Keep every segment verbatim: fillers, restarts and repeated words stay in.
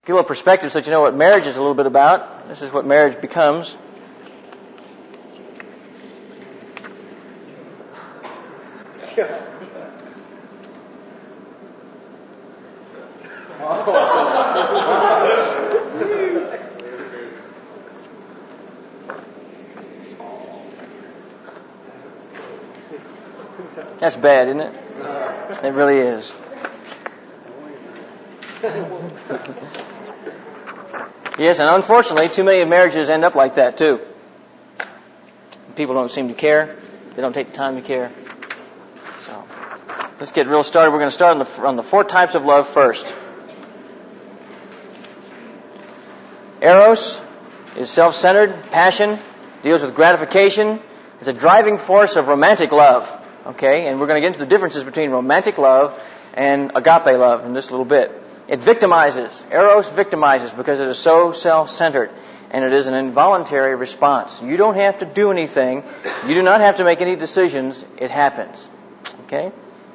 Get a little perspective so that you know what marriage is a little bit about. This is what marriage becomes. That's bad, isn't it? It really is. Yes, and unfortunately, too many marriages end up like that, too. People don't seem to care. They don't take the time to care. So, let's get real started. We're going to start on the, on the four types of love first. Eros is self-centered, passion, deals with gratification. It's a driving force of romantic love. Okay, and we're going to get into the differences between romantic love and agape love in just a little bit. It victimizes. Eros victimizes because it is so self-centered, and it is an involuntary response. You don't have to do anything. You do not have to make any decisions. It happens. Okay?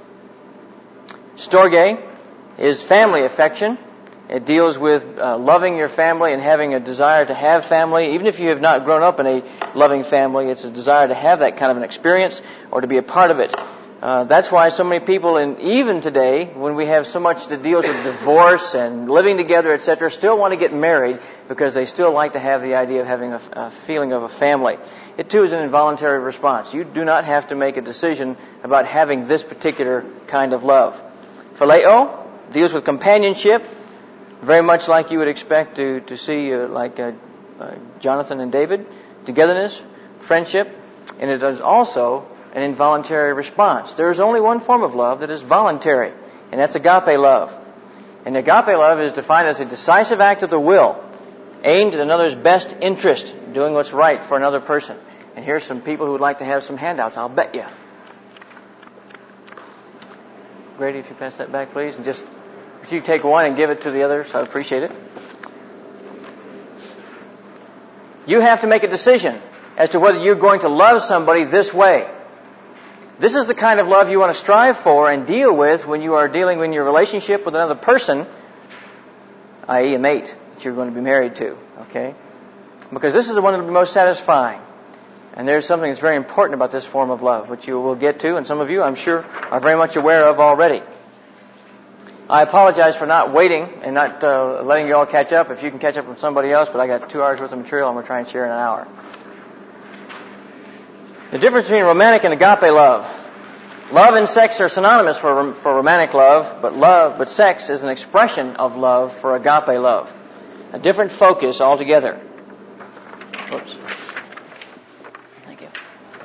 Storge is family affection. It deals with uh, loving your family and having a desire to have family. Even if you have not grown up in a loving family, it's a desire to have that kind of an experience or to be a part of it. Uh, that's why so many people, and even today, when we have so much that deals with divorce and living together, et cetera, still want to get married because they still like to have the idea of having a, a feeling of a family. It too is an involuntary response. You do not have to make a decision about having this particular kind of love. Phileo deals with companionship, very much like you would expect to, to see uh, like uh, uh, Jonathan and David, togetherness, friendship, and it is also an involuntary response. There is only one form of love that is voluntary, and that's agape love. And agape love is defined as a decisive act of the will, aimed at another's best interest, doing what's right for another person. And here's some people who would like to have some handouts, I'll bet you. Grady, if you pass that back, please, and just if you take one and give it to the others, I'd appreciate it. You have to make a decision as to whether you're going to love somebody this way. This is the kind of love you want to strive for and deal with when you are dealing in your relationship with another person, that is a mate that you're going to be married to, okay? Because this is the one that will be most satisfying. And there's something that's very important about this form of love, which you will get to, and some of you, I'm sure, are very much aware of already. I apologize for not waiting and not uh, letting you all catch up. If you can catch up with somebody else, but I got two hours worth of material, I'm going to try and share in an hour. The difference between romantic and agape love. Love and sex are synonymous for for romantic love, but love, but sex is an expression of love for agape love. A different focus altogether. Whoops. Thank you.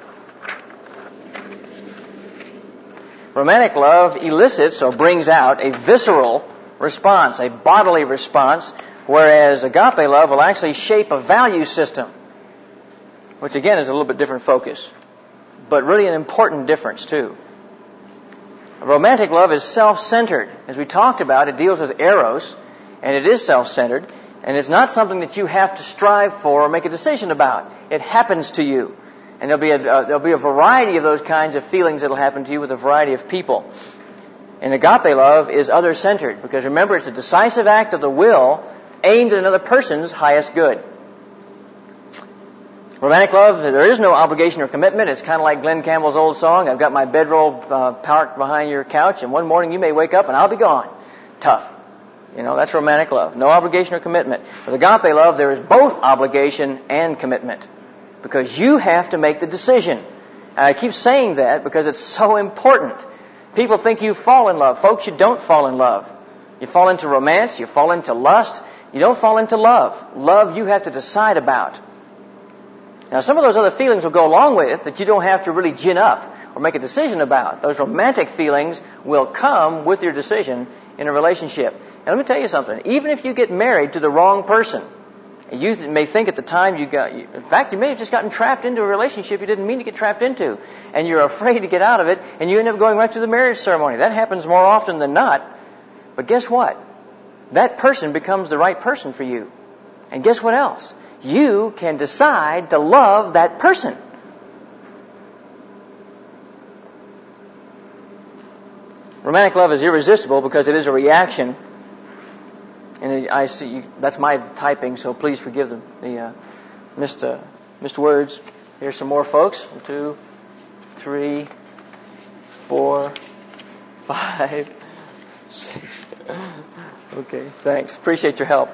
Romantic love elicits or brings out a visceral response, a bodily response, whereas agape love will actually shape a value system, which again is a little bit different focus, but really an important difference too. Romantic love is self-centered. As we talked about, it deals with eros, and it is self-centered, and it's not something that you have to strive for or make a decision about. It happens to you. And there'll be a, uh, there'll be a variety of those kinds of feelings that'll happen to you with a variety of people. And agape love is other-centered, because remember, it's a decisive act of the will aimed at another person's highest good. Romantic love, there is no obligation or commitment. It's kind of like Glenn Campbell's old song, I've got my bedroll uh, parked behind your couch, and one morning you may wake up and I'll be gone. Tough. You know, that's romantic love. No obligation or commitment. With agape love, there is both obligation and commitment, because you have to make the decision. And I keep saying that because it's so important. People think you fall in love. Folks, you don't fall in love. You fall into romance, you fall into lust, you don't fall into love. Love you have to decide about. Now, some of those other feelings will go along with that you don't have to really gin up or make a decision about. Those romantic feelings will come with your decision in a relationship. And let me tell you something. Even if you get married to the wrong person, you may think at the time you got, in fact, you may have just gotten trapped into a relationship you didn't mean to get trapped into, and you're afraid to get out of it, and you end up going right through the marriage ceremony. That happens more often than not. But guess what? That person becomes the right person for you. And guess what else? You can decide to love that person. Romantic love is irresistible because it is a reaction And I see you, that's my typing, so please forgive the, the uh, missed, uh, missed words. Here's some more, folks. One, two, three, four, five, six. Okay, thanks. Appreciate your help.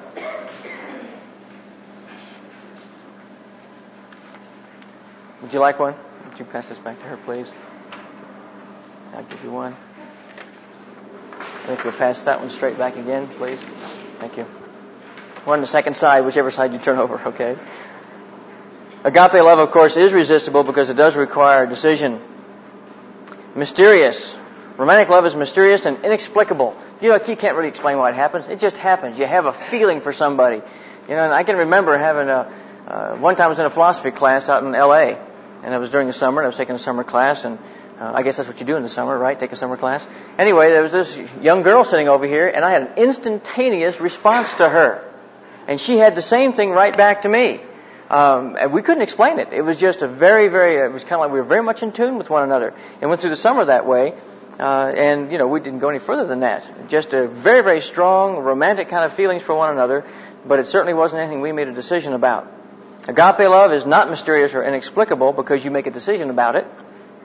Would you like one? Would you pass this back to her, please? I'll give you one. And if you'll pass that one straight back again, please. Thank you. One on the second side, whichever side you turn over, okay? Agape love, of course, is resistible because it does require decision. Mysterious. Romantic love is mysterious and inexplicable. You know, you can't really explain why it happens. It just happens. You have a feeling for somebody. You know, and I can remember having a, uh, one time I was in a philosophy class out in L A, and it was during the summer, and I was taking a summer class, and uh, I guess that's what you do in the summer, right? Take a summer class. Anyway, there was this young girl sitting over here, and I had an instantaneous response to her. And she had the same thing right back to me. Um, and we couldn't explain it. It was just a very, very, it was kind of like we were very much in tune with one another. And went through the summer that way. Uh, and, you know, we didn't go any further than that. Just a very, very strong, romantic kind of feelings for one another. But it certainly wasn't anything we made a decision about. Agape love is not mysterious or inexplicable because you make a decision about it.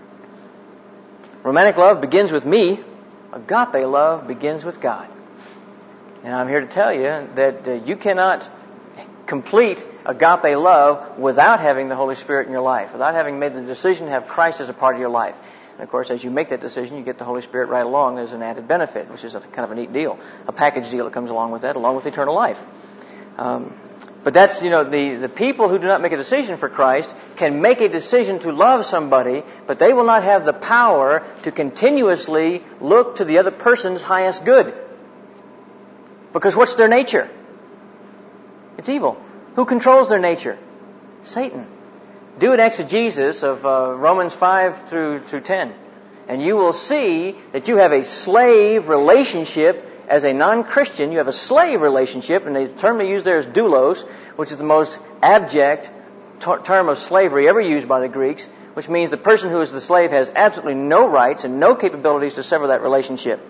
Romantic love begins with me. Agape love begins with God. And I'm here to tell you that uh, you cannot complete agape love without having the Holy Spirit in your life, without having made the decision to have Christ as a part of your life. And of course, as you make that decision, you get the Holy Spirit right along as an added benefit, which is a kind of a neat deal, a package deal that comes along with that, along with eternal life. Um, but that's, you know, the, the people who do not make a decision for Christ can make a decision to love somebody, but they will not have the power to continuously look to the other person's highest good. Because what's their nature? It's evil. Who controls their nature? Satan. Do an exegesis of uh, Romans five through through ten, and you will see that you have a slave relationship as a non-Christian. You have a slave relationship, and the term they use there is doulos, which is the most abject t- term of slavery ever used by the Greeks, which means the person who is the slave has absolutely no rights and no capabilities to sever that relationship.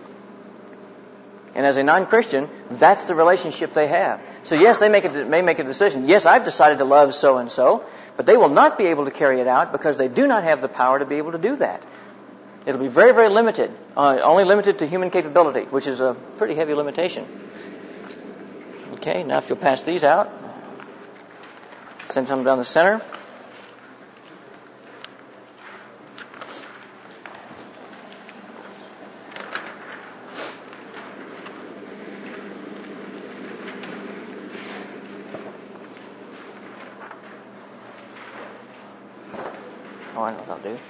And as a non-Christian, that's the relationship they have. So yes, they make a, may make a decision. Yes, I've decided to love so-and-so, but they will not be able to carry it out because they do not have the power to be able to do that. It'll be very, very limited, uh, only limited to human capability, which is a pretty heavy limitation. Okay, now if you'll pass these out. Send some down the center. Oh, I know what I'll do.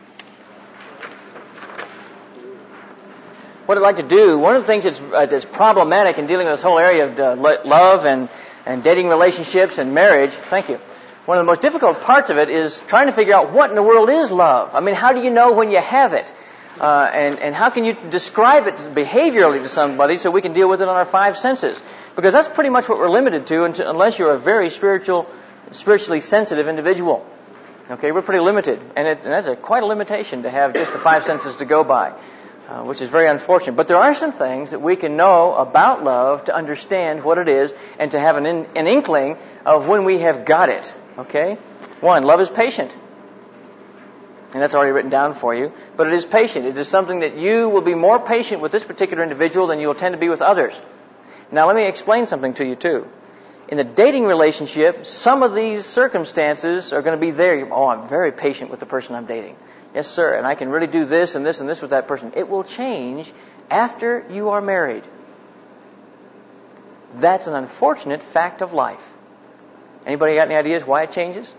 What I'd like to do, one of the things that's, uh, that's problematic in dealing with this whole area of uh, lo- love and, and dating relationships and marriage, thank you, one of the most difficult parts of it is trying to figure out what in the world is love. I mean, how do you know when you have it? Uh, and, and how can you describe it behaviorally to somebody so we can deal with it on our five senses? Because that's pretty much what we're limited to until, unless you're a very spiritual, spiritually sensitive individual. Okay, we're pretty limited. And, it, and that's a, quite a limitation to have just the five senses to go by. Uh, which is very unfortunate. But there are some things that we can know about love to understand what it is and to have an, in, an inkling of when we have got it. Okay? One, love is patient. And that's already written down for you. But it is patient. It is something that you will be more patient with this particular individual than you will tend to be with others. Now let me explain something to you too. In the dating relationship, some of these circumstances are going to be there. Oh, I'm very patient with the person I'm dating. Yes, sir, and I can really do this and this and this with that person. It will change after you are married. That's an unfortunate fact of life. Anybody got any ideas why it changes?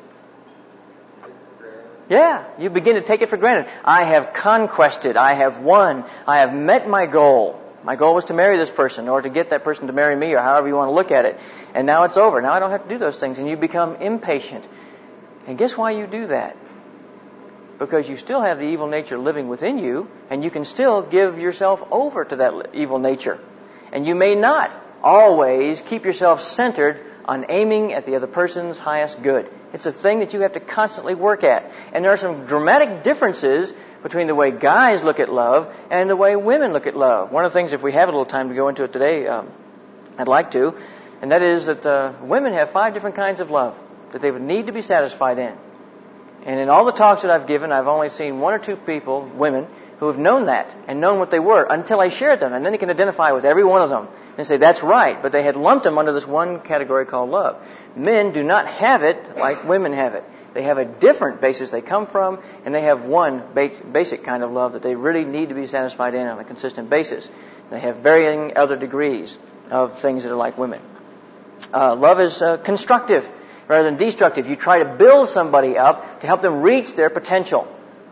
Yeah, you begin to take it for granted. I have conquested. I have won. I have met my goal. My goal was to marry this person or to get that person to marry me or however you want to look at it. And now it's over. Now I don't have to do those things. And you become impatient. And guess why you do that? Because you still have the evil nature living within you, and you can still give yourself over to that evil nature. And you may not always keep yourself centered on aiming at the other person's highest good. It's a thing that you have to constantly work at. And there are some dramatic differences between the way guys look at love and the way women look at love. One of the things, if we have a little time to go into it today, um, I'd like to, and that is that uh, women have five different kinds of love that they would need to be satisfied in. And in all the talks that I've given, I've only seen one or two people, women, who have known that and known what they were until I shared them. And then you can identify with every one of them and say, that's right. But they had lumped them under this one category called love. Men do not have it like women have it. They have a different basis they come from, and they have one ba- basic kind of love that they really need to be satisfied in on a consistent basis. They have varying other degrees of things that are like women. Uh, love is uh, constructive rather than destructive. You try to build somebody up to help them reach their potential.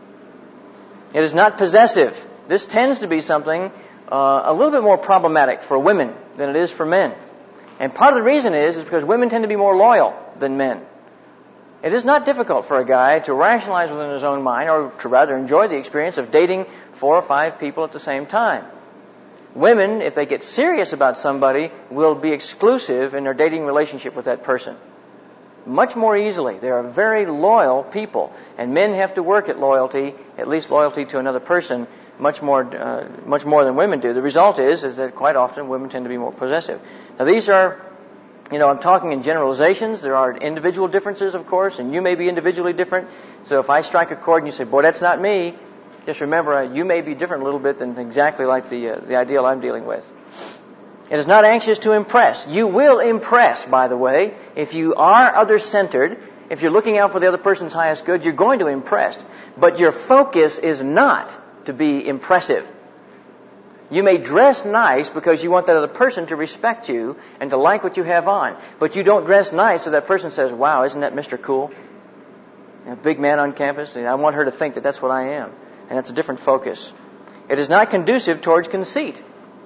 It is not possessive. This tends to be something uh, a little bit more problematic for women than it is for men. And part of the reason is, is because women tend to be more loyal than men. It is not difficult for a guy to rationalize within his own mind, or to rather enjoy the experience of dating four or five people at the same time. Women, if they get serious about somebody, will be exclusive in their dating relationship with that person. Much more easily. They are very loyal people, and men have to work at loyalty, at least loyalty to another person, much more, uh, much more than women do. The result is, is that quite often women tend to be more possessive. Now these are, you know, I'm talking in generalizations. There are individual differences, of course, and you may be individually different. So if I strike a chord and you say, "Boy, that's not me," just remember, uh, you may be different a little bit than exactly like the uh, the ideal I'm dealing with. It is not anxious to impress. You will impress, by the way. If you are other-centered, if you're looking out for the other person's highest good, you're going to impress. But your focus is not to be impressive. You may dress nice because you want that other person to respect you and to like what you have on. But you don't dress nice so that person says, "Wow, isn't that Mister Cool? A big man on campus. I want her to think that that's what I am." And that's a different focus. It is not conducive towards conceit.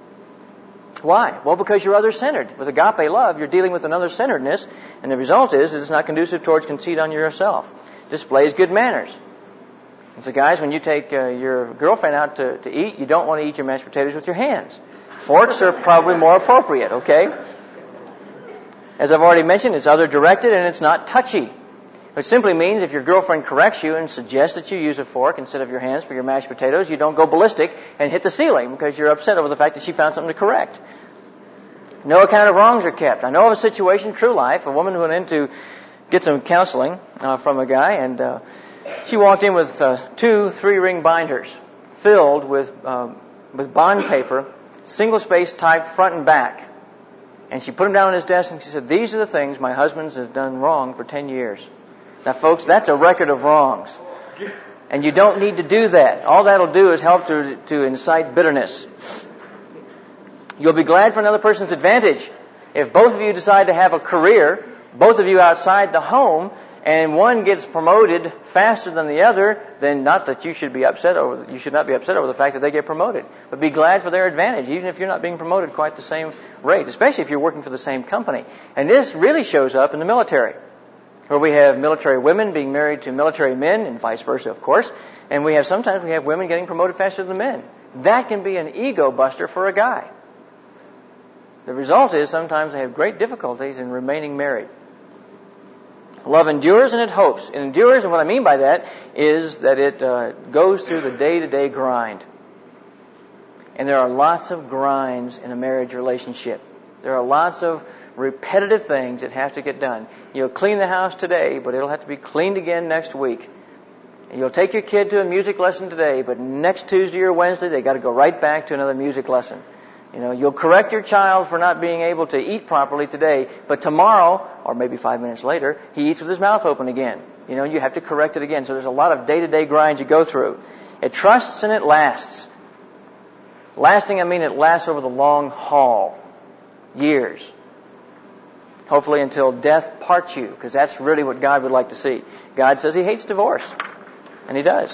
Why? Well, because you're other-centered. With agape love, you're dealing with another centeredness, and the result is it's not conducive towards conceit on yourself. Displays good manners. And so, guys, when you take uh, your girlfriend out to, to eat, you don't want to eat your mashed potatoes with your hands. Forks are probably more appropriate, okay? As I've already mentioned, it's other-directed and it's not touchy. Which simply means if your girlfriend corrects you and suggests that you use a fork instead of your hands for your mashed potatoes, you don't go ballistic and hit the ceiling because you're upset over the fact that she found something to correct. No account of wrongs are kept. I know of a situation, true life, a woman went in to get some counseling uh, from a guy, and uh, she walked in with uh, two three-ring binders filled with uh, with bond paper, single-spaced typed front and back. And she put them down on his desk and she said, "These are the things my husband has done wrong for ten years. Now, folks, that's a record of wrongs. And you don't need to do that. All that'll do is help to, to incite bitterness. You'll be glad for another person's advantage. If both of you decide to have a career, both of you outside the home, and one gets promoted faster than the other, then not that you should be upset over, you should not be upset over the fact that they get promoted, but be glad for their advantage, even if you're not being promoted quite the same rate, especially if you're working for the same company. And this really shows up in the military, where we have military women being married to military men, and vice versa, of course. And we have sometimes we have women getting promoted faster than men. That can be an ego buster for a guy. The result is sometimes they have great difficulties in remaining married. Love endures and it hopes. It endures, and what I mean by that is that it uh, goes through the day-to-day grind. And there are lots of grinds in a marriage relationship. There are lots of repetitive things that have to get done. You'll clean the house today, but it'll have to be cleaned again next week. You'll take your kid to a music lesson today, but next Tuesday or Wednesday, they got to go right back to another music lesson. You know, you'll correct your child for not being able to eat properly today, but tomorrow, or maybe five minutes later, he eats with his mouth open again. You know, you have to correct it again. So there's a lot of day-to-day grinds you go through. It trusts and it lasts. Lasting, I mean it lasts over the long haul. Years. Hopefully until death parts you, because that's really what God would like to see. God says He hates divorce, and He does.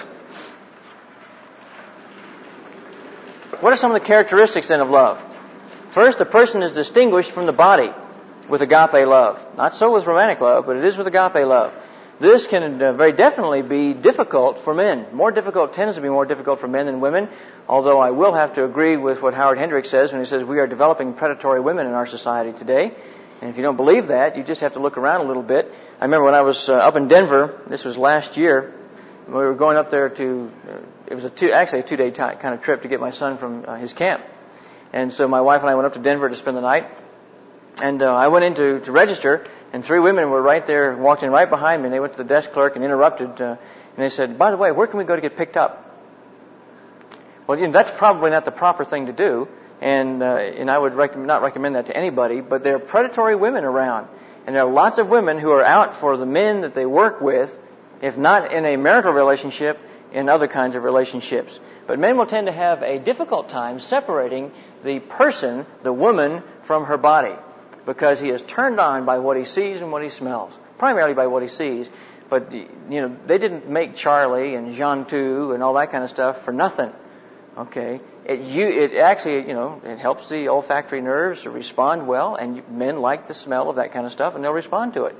What are some of the characteristics then of love? First, a person is distinguished from the body with agape love. Not so with romantic love, but it is with agape love. This can uh, very definitely be difficult for men. More difficult, tends to be more difficult for men than women, although I will have to agree with what Howard Hendricks says when he says we are developing predatory women in our society today. And if you don't believe that, you just have to look around a little bit. I remember when I was uh, up in Denver, this was last year, we were going up there to, uh, it was a two, actually a two-day t- kind of trip to get my son from uh, his camp. And so my wife and I went up to Denver to spend the night. And uh, I went in to, to register, and three women were right there, walked in right behind me, and they went to the desk clerk and interrupted, uh, and they said, by the way, where can we go to get picked up? Well, you know, that's probably not the proper thing to do, and uh, and I would rec- not recommend that to anybody, but there are predatory women around, and there are lots of women who are out for the men that they work with, if not in a marital relationship, in other kinds of relationships. But men will tend to have a difficult time separating the person, the woman, from her body, because he is turned on by what he sees and what he smells, primarily by what he sees. But, you know, they didn't make Charlie and Jean two and all that kind of stuff for nothing. Okay? It, you, it actually, you know, it helps the olfactory nerves to respond well, and men like the smell of that kind of stuff, and they'll respond to it.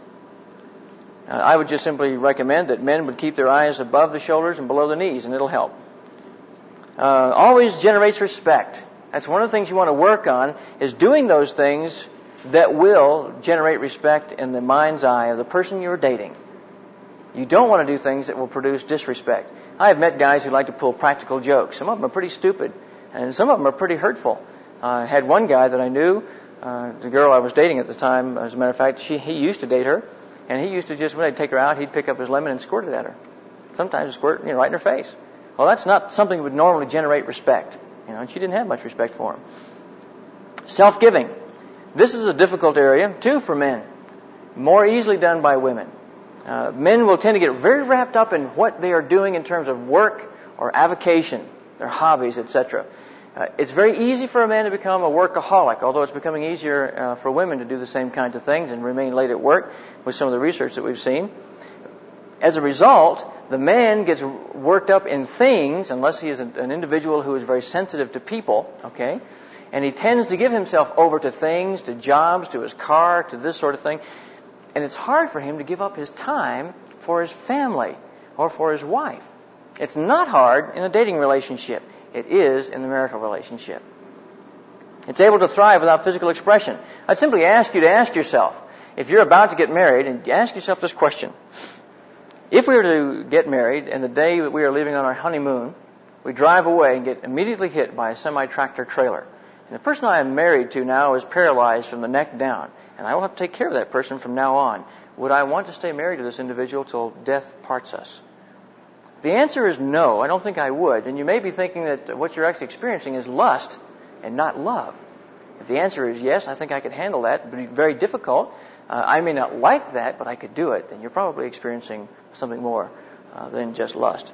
Uh, I would just simply recommend that men would keep their eyes above the shoulders and below the knees, and it'll help. Uh, always generates respect. That's one of the things you want to work on, is doing those things that will generate respect in the mind's eye of the person you're dating. You don't want to do things that will produce disrespect. I have met guys who like to pull practical jokes. Some of them are pretty stupid, and some of them are pretty hurtful. Uh, I had one guy that I knew, uh, the girl I was dating at the time, as a matter of fact, she, he used to date her, and he used to just, when I'd take her out, he'd pick up his lemon and squirt it at her. Sometimes squirt, you know, right in her face. Well, that's not something that would normally generate respect. You know, and she didn't have much respect for him. Self-giving. This is a difficult area, too, for men. More easily done by women. Uh, men will tend to get very wrapped up in what they are doing in terms of work or avocation, their hobbies, et cetera. Uh, it's very easy for a man to become a workaholic, although it's becoming easier uh, for women to do the same kinds of things and remain late at work with some of the research that we've seen. As a result, the man gets worked up in things, unless he is an individual who is very sensitive to people, okay? And he tends to give himself over to things, to jobs, to his car, to this sort of thing. And it's hard for him to give up his time for his family or for his wife. It's not hard in a dating relationship. It is in the marital relationship. It's able to thrive without physical expression. I'd simply ask you to ask yourself, if you're about to get married, and ask yourself this question. If we were to get married and the day that we are leaving on our honeymoon, we drive away and get immediately hit by a semi-tractor trailer. And the person I am married to now is paralyzed from the neck down, and I will have to take care of that person from now on. Would I want to stay married to this individual till death parts us? If the answer is no, I don't think I would. And you may be thinking that what you're actually experiencing is lust and not love. If the answer is yes, I think I could handle that. It would be very difficult. Uh, I may not like that, but I could do it. Then you're probably experiencing something more uh, than just lust.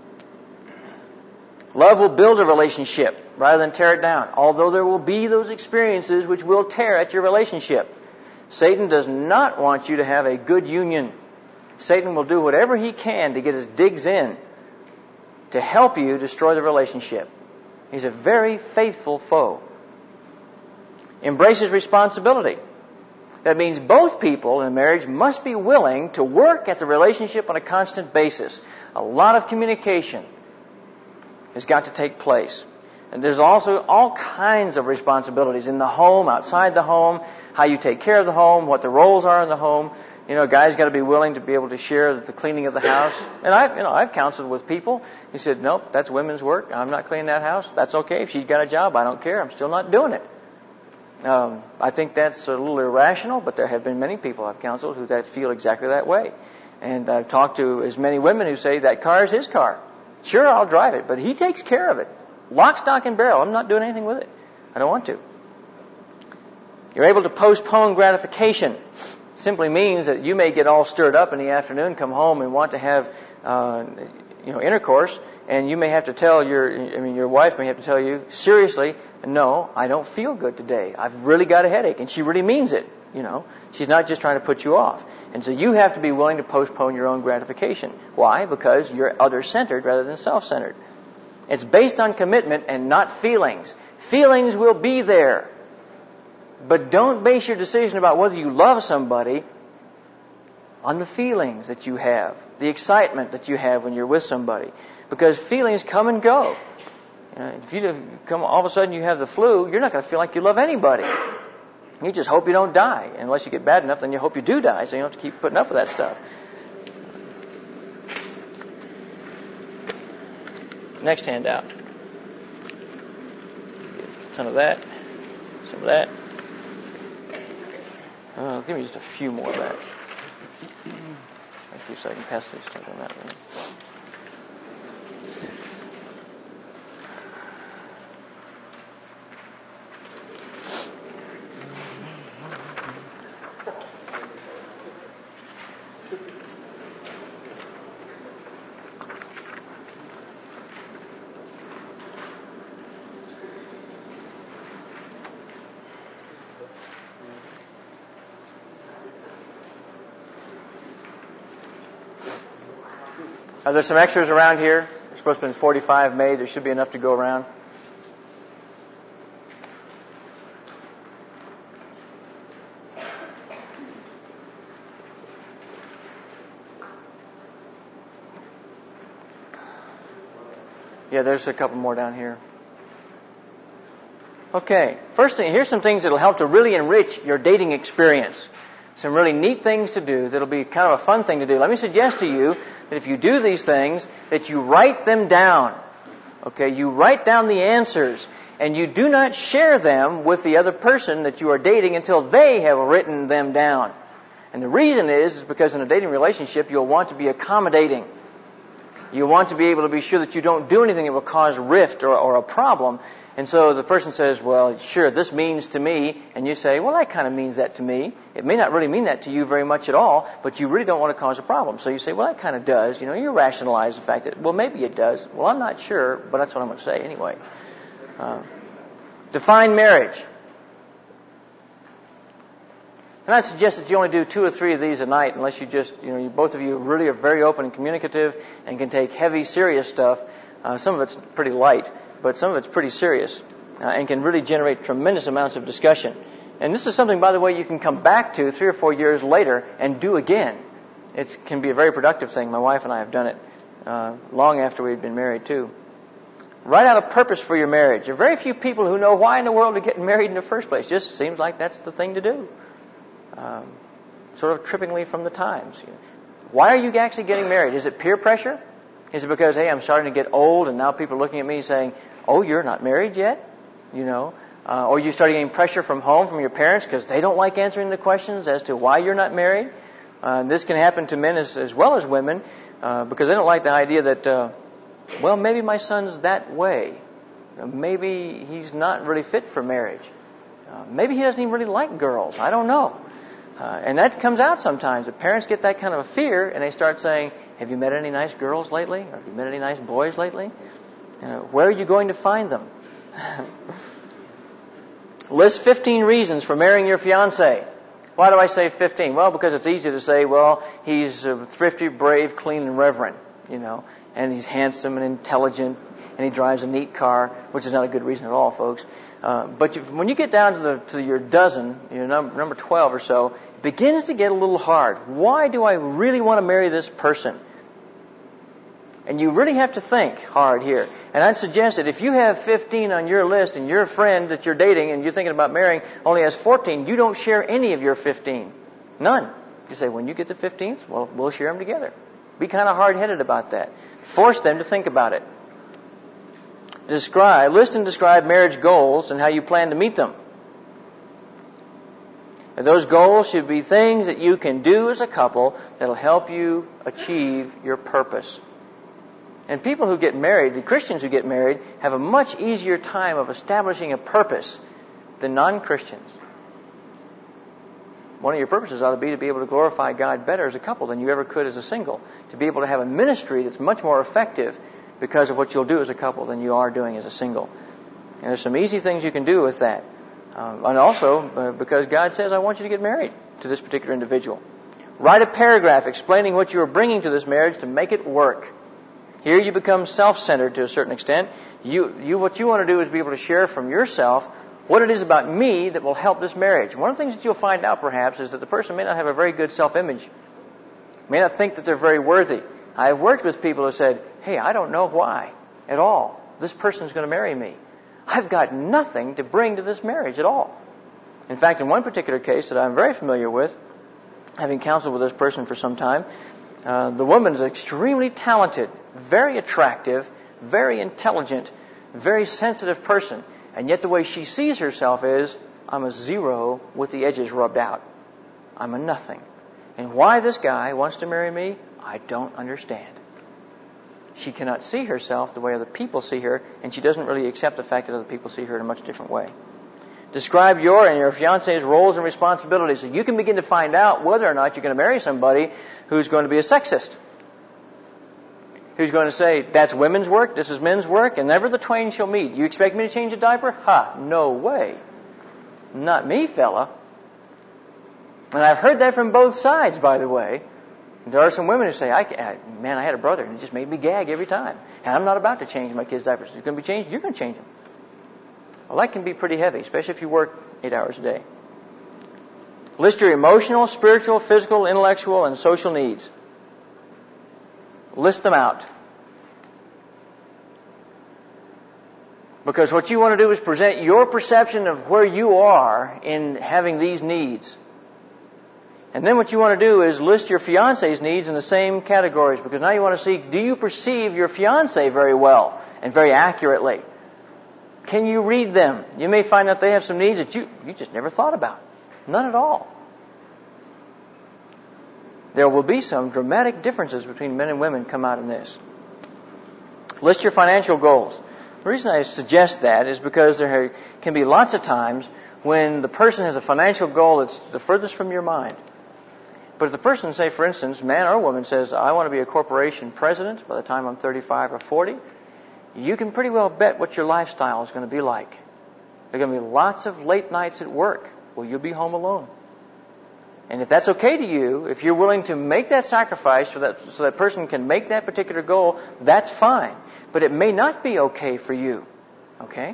Love will build a relationship rather than tear it down, although there will be those experiences which will tear at your relationship. Satan does not want you to have a good union. Satan will do whatever he can to get his digs in to help you destroy the relationship. He's a very faithful foe. Embraces responsibility. That means both people in marriage must be willing to work at the relationship on a constant basis. A lot of communication has got to take place. And there's also all kinds of responsibilities in the home, outside the home, how you take care of the home, what the roles are in the home. You know, a guy's got to be willing to be able to share the cleaning of the house. And I, you know, I've counseled with people. He said, nope, that's women's work. I'm not cleaning that house. That's okay. If she's got a job, I don't care. I'm still not doing it. Um, I think that's a little irrational, but there have been many people I've counseled who that feel exactly that way. And I've talked to as many women who say that car is his car. Sure, I'll drive it, but he takes care of it. Lock, stock, and barrel. I'm not doing anything with it. I don't want to. You're able to postpone gratification. Simply means that you may get all stirred up in the afternoon, come home and want to have, uh, you know, intercourse, and you may have to tell your, I mean, your wife may have to tell you, seriously, no, I don't feel good today. I've really got a headache, and she really means it. You know, she's not just trying to put you off. And so you have to be willing to postpone your own gratification. Why? Because you're other-centered rather than self-centered. It's based on commitment and not feelings. Feelings will be there. But don't base your decision about whether you love somebody on the feelings that you have, the excitement that you have when you're with somebody. Because feelings come and go. You know, if you come all of a sudden you have the flu, you're not going to feel like you love anybody. You just hope you don't die. Unless you get bad enough, then you hope you do die, so you don't have to keep putting up with that stuff. Next handout. A ton of that. Some of that. Uh, give me just a few more of that. Thank you, so I can pass these stuff on that one. Are there some extras around here? There's supposed to be forty-five made. There should be enough to go around. Yeah, there's a couple more down here. Okay, first thing, here's some things that will help to really enrich your dating experience. Some really neat things to do that'll be kind of a fun thing to do. Let me suggest to you that if you do these things, that you write them down. Okay, you write down the answers, and you do not share them with the other person that you are dating until they have written them down. And the reason is, is because in a dating relationship, you'll want to be accommodating. You want to be able to be sure that you don't do anything that will cause rift or, or a problem. And so the person says, well, sure, this means to me. And you say, well, that kind of means that to me. It may not really mean that to you very much at all, but you really don't want to cause a problem. So you say, well, that kind of does. You know, you rationalize the fact that, well, maybe it does. Well, I'm not sure, but that's what I'm going to say anyway. Uh, define marriage. And I suggest that you only do two or three of these a night unless you just, you know, you, both of you really are very open and communicative and can take heavy, serious stuff. Uh, some of it's pretty light, but some of it's pretty serious uh, and can really generate tremendous amounts of discussion. And this is something, by the way, you can come back to three or four years later and do again. It can be a very productive thing. My wife and I have done it uh, long after we'd been married, too. Write out a purpose for your marriage. There are very few people who know why in the world to get married in the first place. It just seems like that's the thing to do. Um, sort of trippingly from the times. Why are you actually getting married? Is it peer pressure? Is it because, hey, I'm starting to get old and now people are looking at me saying, oh, you're not married yet? You know, uh, or you start getting pressure from home, from your parents, because they don't like answering the questions as to why you're not married. Uh, this can happen to men as, as well as women, uh, because they don't like the idea that, uh, well, maybe my son's that way. Maybe he's not really fit for marriage. Uh, maybe he doesn't even really like girls. I don't know. Uh, and that comes out sometimes. The parents get that kind of a fear, and they start saying, have you met any nice girls lately? Or have you met any nice boys lately? Uh, where are you going to find them? List fifteen reasons for marrying your fiancé. Why do I say fifteen? Well, because it's easy to say, well, he's uh, thrifty, brave, clean, and reverent, you know, and he's handsome and intelligent, and he drives a neat car, which is not a good reason at all, folks. Uh, but you, when you get down to, the, to your dozen, your number, number twelve or so, it begins to get a little hard. Why do I really want to marry this person? And you really have to think hard here. And I'd suggest that if you have fifteen on your list and your friend that you're dating and you're thinking about marrying only has fourteen, you don't share any of your fifteen. None. You say, when you get the fifteenth, well, we'll share them together. Be kind of hard-headed about that. Force them to think about it. Describe, list and describe marriage goals and how you plan to meet them. And those goals should be things that you can do as a couple that'll help you achieve your purpose. And people who get married, the Christians who get married, have a much easier time of establishing a purpose than non-Christians. One of your purposes ought to be to be able to glorify God better as a couple than you ever could as a single. To be able to have a ministry that's much more effective because of what you'll do as a couple than you are doing as a single. And there's some easy things you can do with that. Um, and also, uh, because God says, I want you to get married to this particular individual. Write a paragraph explaining what you are bringing to this marriage to make it work. Here you become self-centered to a certain extent. You, you, what you want to do is be able to share from yourself what it is about me that will help this marriage. One of the things that you'll find out perhaps is that the person may not have a very good self-image. May not think that they're very worthy. I've worked with people who said, hey, I don't know why at all this person's going to marry me. I've got nothing to bring to this marriage at all. In fact, in one particular case that I'm very familiar with, having counseled with this person for some time, uh, the woman is extremely talented, very attractive, very intelligent, very sensitive person. And yet the way she sees herself is, I'm a zero with the edges rubbed out. I'm a nothing. And why this guy wants to marry me, I don't understand. She cannot see herself the way other people see her, and she doesn't really accept the fact that other people see her in a much different way. Describe your and your fiancé's roles and responsibilities so you can begin to find out whether or not you're going to marry somebody who's going to be a sexist. Who's going to say, that's women's work, this is men's work, and never the twain shall meet. You expect me to change a diaper? Ha, no way. Not me, fella. And I've heard that from both sides, by the way. There are some women who say, I, I, man, I had a brother and it just made me gag every time. And I'm not about to change my kids' diapers. It's going to be changed. You're going to change them. Well, that can be pretty heavy, especially if you work eight hours a day. List your emotional, spiritual, physical, intellectual, and social needs. List them out. Because what you want to do is present your perception of where you are in having these needs. And then what you want to do is list your fiancé's needs in the same categories. Because now you want to see, do you perceive your fiancé very well and very accurately? Can you read them? You may find that they have some needs that you, you just never thought about. None at all. There will be some dramatic differences between men and women come out in this. List your financial goals. The reason I suggest that is because there can be lots of times when the person has a financial goal that's the furthest from your mind. But if the person, say for instance, man or woman says, I want to be a corporation president by the time I'm thirty-five or forty, you can pretty well bet what your lifestyle is going to be like. There are going to be lots of late nights at work where you'll be home alone. And if that's okay to you, if you're willing to make that sacrifice so that, so that person can make that particular goal, that's fine. But it may not be okay for you. Okay?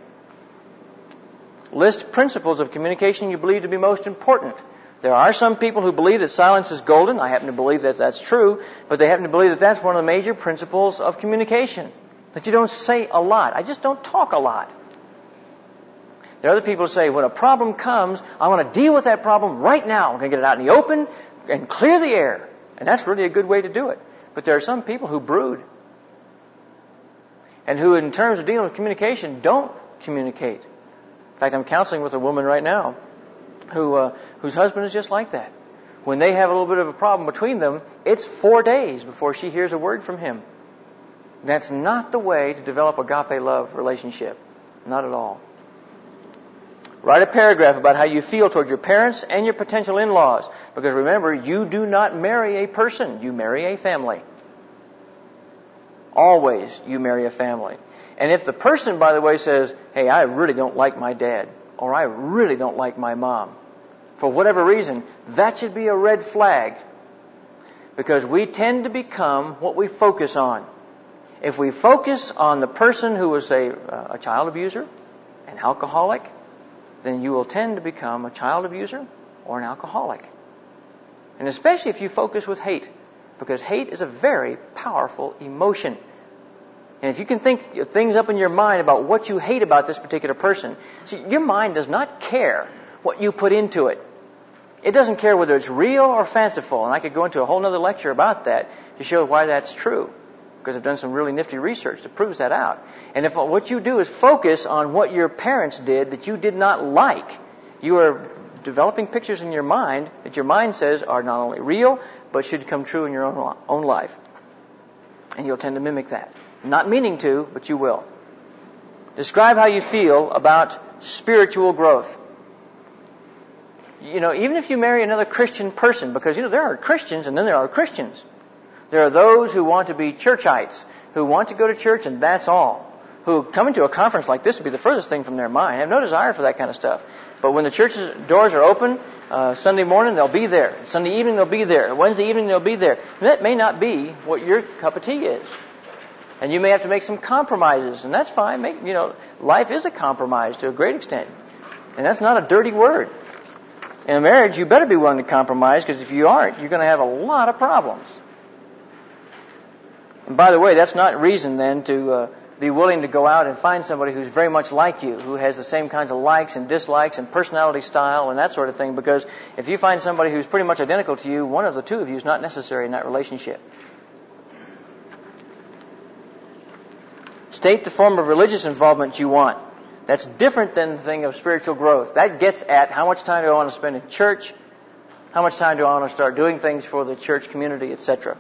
List principles of communication you believe to be most important. There are some people who believe that silence is golden. I happen to believe that that's true. But they happen to believe that that's one of the major principles of communication. That you don't say a lot. I just don't talk a lot. There are other people who say, when a problem comes, I want to deal with that problem right now. I'm going to get it out in the open and clear the air. And that's really a good way to do it. But there are some people who brood. And who, in terms of dealing with communication, don't communicate. In fact, I'm counseling with a woman right now who uh, whose husband is just like that. When they have a little bit of a problem between them, it's four days before she hears a word from him. That's not the way to develop agape love relationship. Not at all. Write a paragraph about how you feel toward your parents and your potential in-laws. Because remember, you do not marry a person. You marry a family. Always you marry a family. And if the person, by the way, says, hey, I really don't like my dad, or I really don't like my mom, for whatever reason, that should be a red flag. Because we tend to become what we focus on. If we focus on the person who was, say, a child abuser, an alcoholic, then you will tend to become a child abuser or an alcoholic. And especially if you focus with hate, because hate is a very powerful emotion. And if you can think things up in your mind about what you hate about this particular person, see, your mind does not care what you put into it. It doesn't care whether it's real or fanciful. And I could go into a whole other lecture about that to show why that's true. Because I've done some really nifty research that proves that out. And if what you do is focus on what your parents did that you did not like, you are developing pictures in your mind that your mind says are not only real, but should come true in your own, own life. And you'll tend to mimic that. Not meaning to, but you will. Describe how you feel about spiritual growth. You know, even if you marry another Christian person, because, you know, there are Christians and then there are Christians. There are those who want to be churchites, who want to go to church and that's all. Who come into a conference like this would be the furthest thing from their mind. Have no desire for that kind of stuff. But when the church's doors are open, uh, Sunday morning they'll be there. Sunday evening they'll be there. Wednesday evening they'll be there. And that may not be what your cup of tea is. And you may have to make some compromises, and that's fine. Make, you know, life is a compromise to a great extent. And that's not a dirty word. In a marriage, you better be willing to compromise, because if you aren't, you're going to have a lot of problems. And by the way, that's not reason then to uh, be willing to go out and find somebody who's very much like you, who has the same kinds of likes and dislikes and personality style and that sort of thing, because if you find somebody who's pretty much identical to you, one of the two of you is not necessary in that relationship. State the form of religious involvement you want. That's different than the thing of spiritual growth. That gets at how much time do I want to spend in church, How much time do I want to start doing things for the church community, et cetera?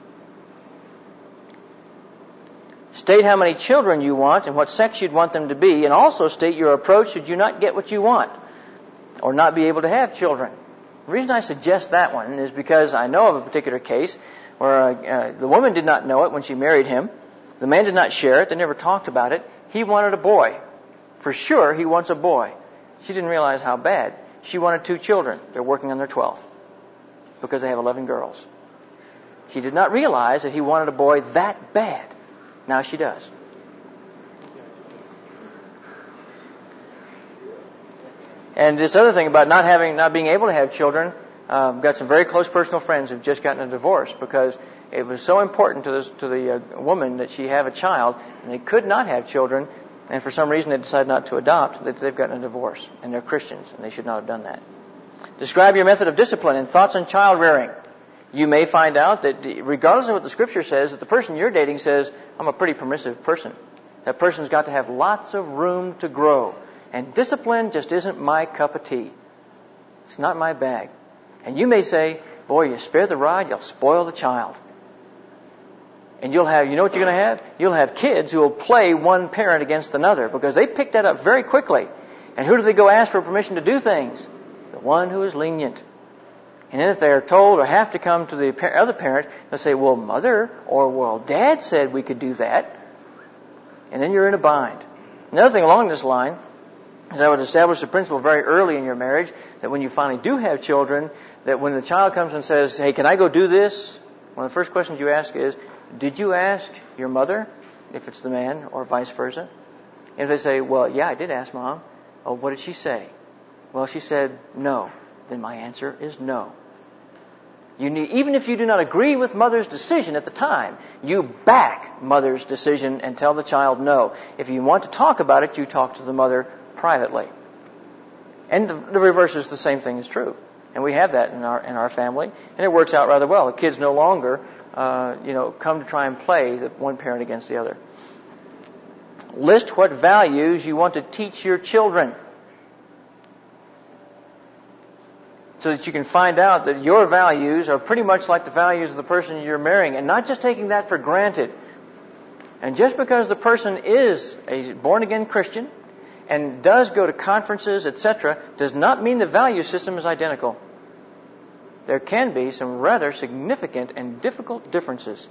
State how many children you want and what sex you'd want them to be, and also state your approach should you not get what you want or not be able to have children. The reason I suggest that one is because I know of a particular case where uh, uh, the woman did not know it when she married him. The man did not share it. They never talked about it. He wanted a boy. For sure, he wants a boy. She didn't realize how bad. She wanted two children. They're working on their twelfth because they have eleven girls. She did not realize that he wanted a boy that bad. Now she does. And this other thing about not having, not being able to have children, uh, got some very close personal friends who've just gotten a divorce because it was so important to this, to the uh, woman that she have a child, and they could not have children, and for some reason they decided not to adopt, that they've gotten a divorce, and they're Christians, and they should not have done that. Describe your method of discipline and thoughts on child rearing. You may find out that regardless of what the Scripture says, that the person you're dating says, I'm a pretty permissive person. That person's got to have lots of room to grow. And discipline just isn't my cup of tea. It's not my bag. And you may say, boy, you spare the rod, you'll spoil the child. And you'll have, you know what you're going to have? You'll have kids who will play one parent against another because they pick that up very quickly. And who do they go ask for permission to do things? The one who is lenient. And then if they're told or have to come to the other parent, they'll say, well, mother, or well, dad said we could do that. And then you're in a bind. Another thing along this line is I would establish the principle very early in your marriage that when you finally do have children, that when the child comes and says, hey, can I go do this? One of the first questions you ask is, did you ask your mother, if it's the man, or vice versa? And if they say, well, yeah, I did ask Mom. Oh, what did she say? Well, she said no. Then my answer is no. You need, even if you do not agree with mother's decision at the time, you back mother's decision and tell the child no. If you want to talk about it, you talk to the mother privately. And the, the reverse is the same thing is true. And we have that in our in our family, and it works out rather well. The kids no longer, uh, you know, come to try and play the one parent against the other. List what values you want to teach your children, so that you can find out that your values are pretty much like the values of the person you're marrying, and not just taking that for granted. And just because the person is a born-again Christian and does go to conferences, et cetera, does not mean the value system is identical. There can be some rather significant and difficult differences.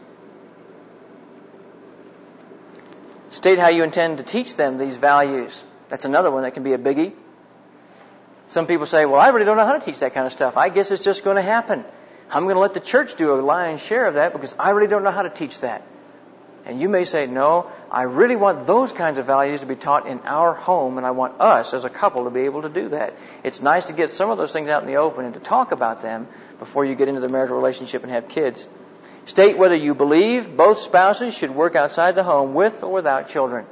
State how you intend to teach them these values. That's another one that can be a biggie. Some people say, well, I really don't know how to teach that kind of stuff. I guess it's just going to happen. I'm going to let the church do a lion's share of that because I really don't know how to teach that. And you may say, no, I really want those kinds of values to be taught in our home, and I want us as a couple to be able to do that. It's nice to get some of those things out in the open and to talk about them before you get into the marital relationship and have kids. State whether you believe both spouses should work outside the home with or without children.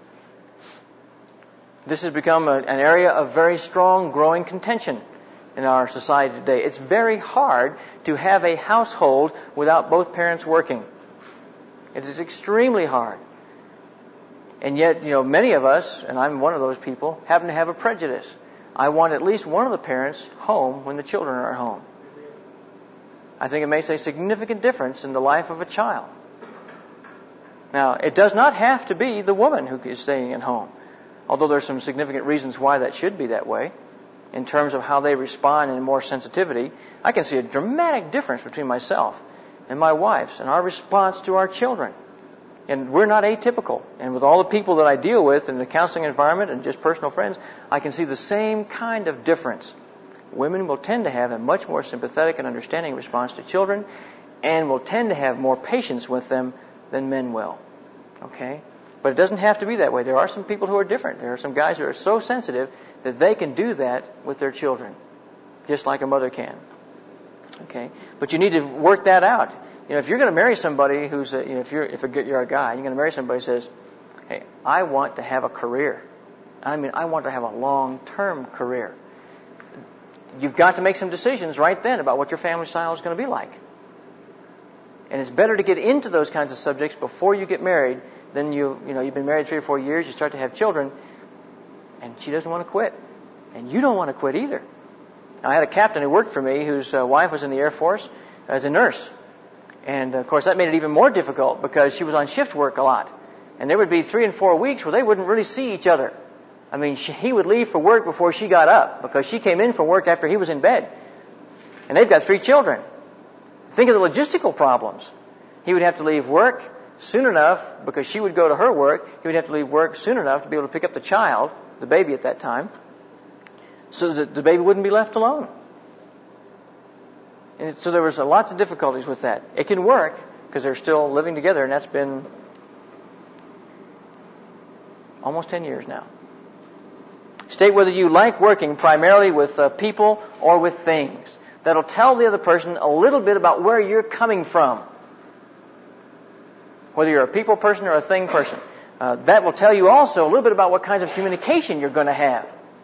This has become a, an area of very strong growing contention in our society today. It's very hard to have a household without both parents working. It is extremely hard. And yet, you know, many of us, and I'm one of those people, happen to have a prejudice. I want at least one of the parents home when the children are at home. I think it makes a significant difference in the life of a child. Now, it does not have to be the woman who is staying at home. Although there's some significant reasons why that should be that way, in terms of how they respond and more sensitivity. I can see a dramatic difference between myself and my wife's and our response to our children. And we're not atypical. And with all the people that I deal with in the counseling environment and just personal friends, I can see the same kind of difference. Women will tend to have a much more sympathetic and understanding response to children, and will tend to have more patience with them than men will. Okay? But it doesn't have to be that way. There are some people who are different. There are some guys who are so sensitive that they can do that with their children, just like a mother can. Okay, but you need to work that out. You know, if you're going to marry somebody who's, a, you know, if you're if you're a guy, you're going to marry somebody who says, "Hey, I want to have a career. I mean, I want to have a long-term career." You've got to make some decisions right then about what your family style is going to be like. And it's better to get into those kinds of subjects before you get married. Then you, you know, you've been married three or four years, you start to have children, and she doesn't want to quit. And you don't want to quit either. I had a captain who worked for me whose uh, wife was in the Air Force as a nurse. And, of course, that made it even more difficult because she was on shift work a lot. And there would be three and four weeks where they wouldn't really see each other. I mean, she, he would leave for work before she got up because she came in from work after he was in bed. And they've got three children. Think of the logistical problems. He would have to leave work soon enough because she would go to her work. He would have to leave work soon enough to be able to pick up the child, the baby at that time, so that the baby wouldn't be left alone. And so there was lots of difficulties with that. It can work because they're still living together, and that's been almost ten years now. State whether you like working primarily with uh, people or with things. That'll tell the other person a little bit about where you're coming from. Whether you're a people person or a thing person. Uh, that will tell you also a little bit about what kinds of communication you're going to have.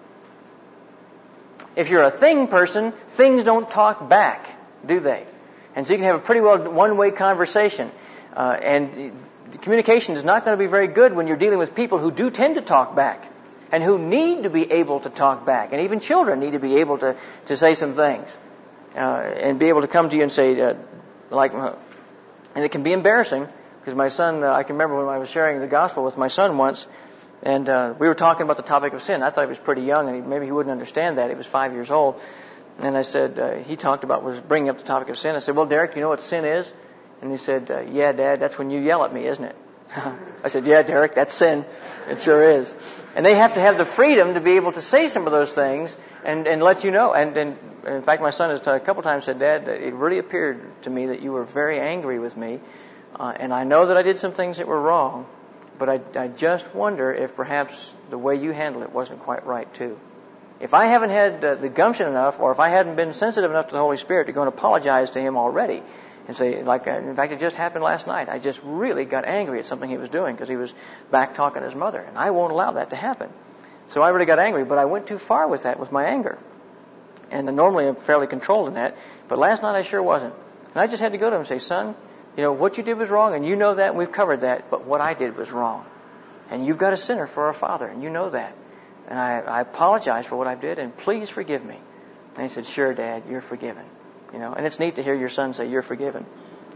If you're a thing person, things don't talk back, do they? And so you can have a pretty well one-way conversation. Uh, and communication is not going to be very good when you're dealing with people who do tend to talk back and who need to be able to talk back. And even children need to be able to, to say some things uh, and be able to come to you and say, uh, like, uh, and it can be embarrassing because my son, uh, I can remember when I was sharing the gospel with my son once, and uh, we were talking about the topic of sin. I thought he was pretty young, and he, maybe he wouldn't understand that. He was five years old. And I said, uh, he talked about, was bringing up the topic of sin. I said, well, Derek, you know what sin is? And he said, uh, yeah, Dad, that's when you yell at me, isn't it? I said, yeah, Derek, that's sin. It sure is. And they have to have the freedom to be able to say some of those things and, and let you know. And, and in fact, my son has a couple times said, Dad, it really appeared to me that you were very angry with me. Uh, and I know that I did some things that were wrong, but I, I just wonder if perhaps the way you handled it wasn't quite right, too. If I haven't had uh, the gumption enough, or if I hadn't been sensitive enough to the Holy Spirit to go and apologize to him already, and say, like, uh, in fact, it just happened last night. I just really got angry at something he was doing because he was back talking to his mother, and I won't allow that to happen. So I really got angry, but I went too far with that, with my anger. And normally I'm fairly controlled in that, but last night I sure wasn't. And I just had to go to him and say, son, you know, what you did was wrong, and you know that, and we've covered that, but what I did was wrong. And you've got a sinner for a father, and you know that. And I, I apologize for what I did, and please forgive me. And he said, sure, Dad, you're forgiven. You know, and it's neat to hear your son say, you're forgiven.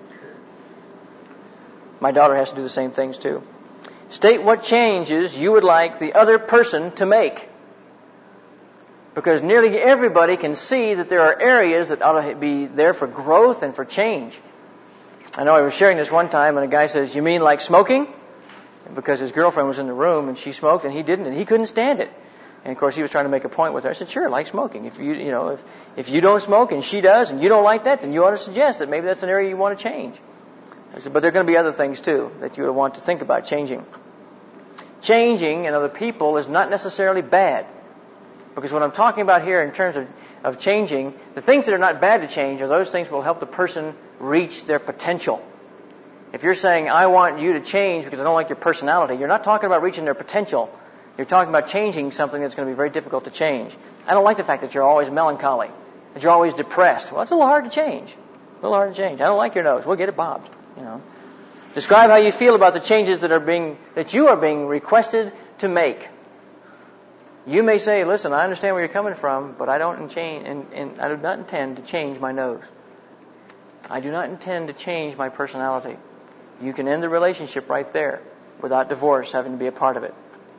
My daughter has to do the same things, too. State what changes you would like the other person to make. Because nearly everybody can see that there are areas that ought to be there for growth and for change. I know I was sharing this one time, and a guy says, you mean like smoking? Because his girlfriend was in the room, and she smoked, and he didn't, and he couldn't stand it. And, of course, he was trying to make a point with her. I said, sure, like smoking. If you, you know, if, if you don't smoke and she does and you don't like that, then you ought to suggest that maybe that's an area you want to change. I said, but there are going to be other things, too, that you would want to think about changing. Changing in other people is not necessarily bad. Because what I'm talking about here in terms of, of changing, the things that are not bad to change are those things that will help the person reach their potential. If you're saying, I want you to change because I don't like your personality, you're not talking about reaching their potential. You're talking about changing something that's going to be very difficult to change. I don't like the fact that you're always melancholy, that you're always depressed. Well, it's a little hard to change. A little hard to change. I don't like your nose. We'll get it bobbed. You know. Describe how you feel about the changes that are being that you are being requested to make. You may say, "Listen, I understand where you're coming from, but I don't change, and, and I do not intend to change my nose. I do not intend to change my personality." You can end the relationship right there without divorce having to be a part of it.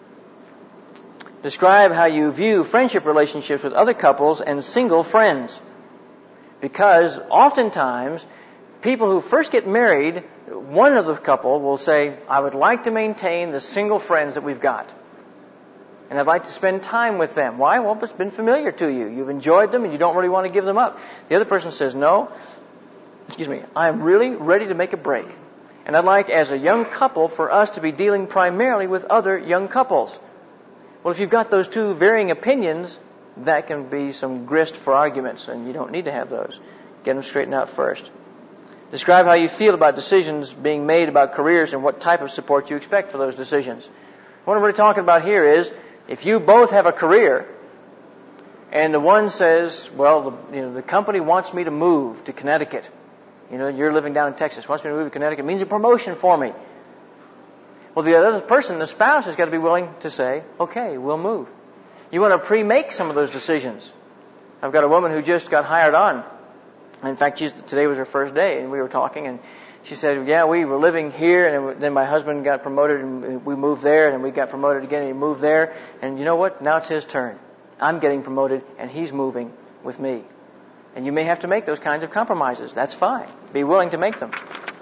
Describe how you view friendship relationships with other couples and single friends. Because oftentimes, people who first get married, one of the couple will say, I would like to maintain the single friends that we've got. And I'd like to spend time with them. Why? Well, it's been familiar to you. You've enjoyed them and you don't really want to give them up. The other person says, no, excuse me, I'm really ready to make a break. And I'd like, as a young couple, for us to be dealing primarily with other young couples. Well, if you've got those two varying opinions, that can be some grist for arguments, and you don't need to have those. Get them straightened out first. Describe how you feel about decisions being made about careers and what type of support you expect for those decisions. What I'm really talking about here is, if you both have a career, and the one says, well, the, you know, the company wants me to move to Connecticut. You know, you're living down in Texas, wants me to move to Connecticut, means a promotion for me. Well, the other person, the spouse, has got to be willing to say, okay, we'll move. You want to pre-make some of those decisions. I've got a woman who just got hired on. In fact, she's, today was her first day, and we were talking, and she said, yeah, we were living here, and then my husband got promoted, and we moved there, and then we got promoted again, and he moved there. And you know what? Now it's his turn. I'm getting promoted, and he's moving with me. And you may have to make those kinds of compromises. That's fine. Be willing to make them.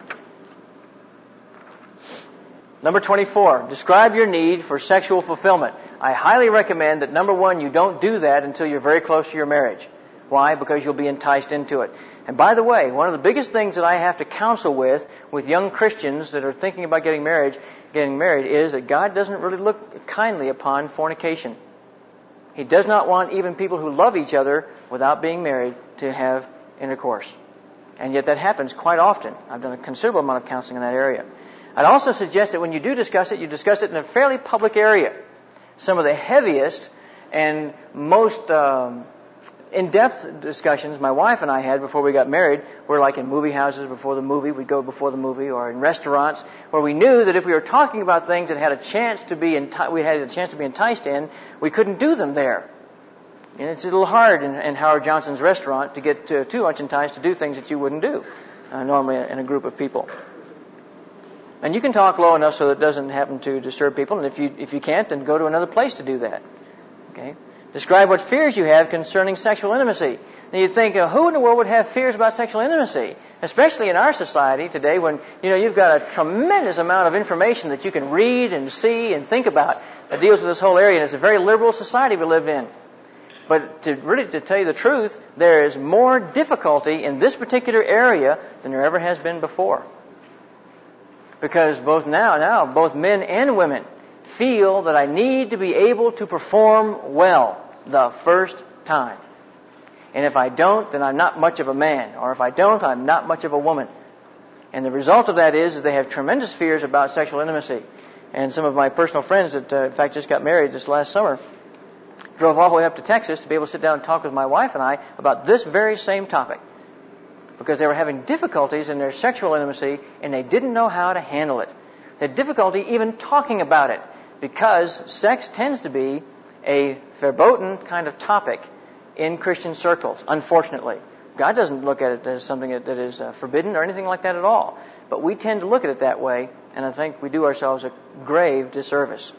Number twenty-four, describe your need for sexual fulfillment. I highly recommend that, number one, you don't do that until you're very close to your marriage. Why? Because you'll be enticed into it. And by the way, one of the biggest things that I have to counsel with, with young Christians that are thinking about getting married, getting married, is that God doesn't really look kindly upon fornication. He does not want even people who love each other without being married to have intercourse. And yet that happens quite often. I've done a considerable amount of counseling in that area. I'd also suggest that when you do discuss it, you discuss it in a fairly public area. Some of the heaviest and most um, in-depth discussions my wife and I had before we got married were like in movie houses before the movie. We'd go before the movie, or in restaurants where we knew that if we were talking about things that had a chance to be enti- we had a chance to be enticed in, we couldn't do them there. And it's a little hard in, in Howard Johnson's restaurant to get uh, too much enticed to do things that you wouldn't do uh, normally in a group of people. And you can talk low enough so that it doesn't happen to disturb people. And if you if you can't, then go to another place to do that. Okay. Describe what fears you have concerning sexual intimacy. Now you think, uh, who in the world would have fears about sexual intimacy? Especially in our society today, when you know you've got a tremendous amount of information that you can read and see and think about that deals with this whole area. And it's a very liberal society we live in. But to really to tell you the truth, there is more difficulty in this particular area than there ever has been before. Because both now, now, both men and women feel that I need to be able to perform well the first time. And if I don't, then I'm not much of a man. Or if I don't, I'm not much of a woman. And the result of that is that they have tremendous fears about sexual intimacy. And some of my personal friends that, uh, in fact, just got married this last summer drove all the way up to Texas to be able to sit down and talk with my wife and I about this very same topic. Because they were having difficulties in their sexual intimacy and they didn't know how to handle it. They had difficulty even talking about it because sex tends to be a verboten kind of topic in Christian circles, unfortunately. God doesn't look at it as something that, that is uh, forbidden or anything like that at all. But we tend to look at it that way, and I think we do ourselves a grave disservice.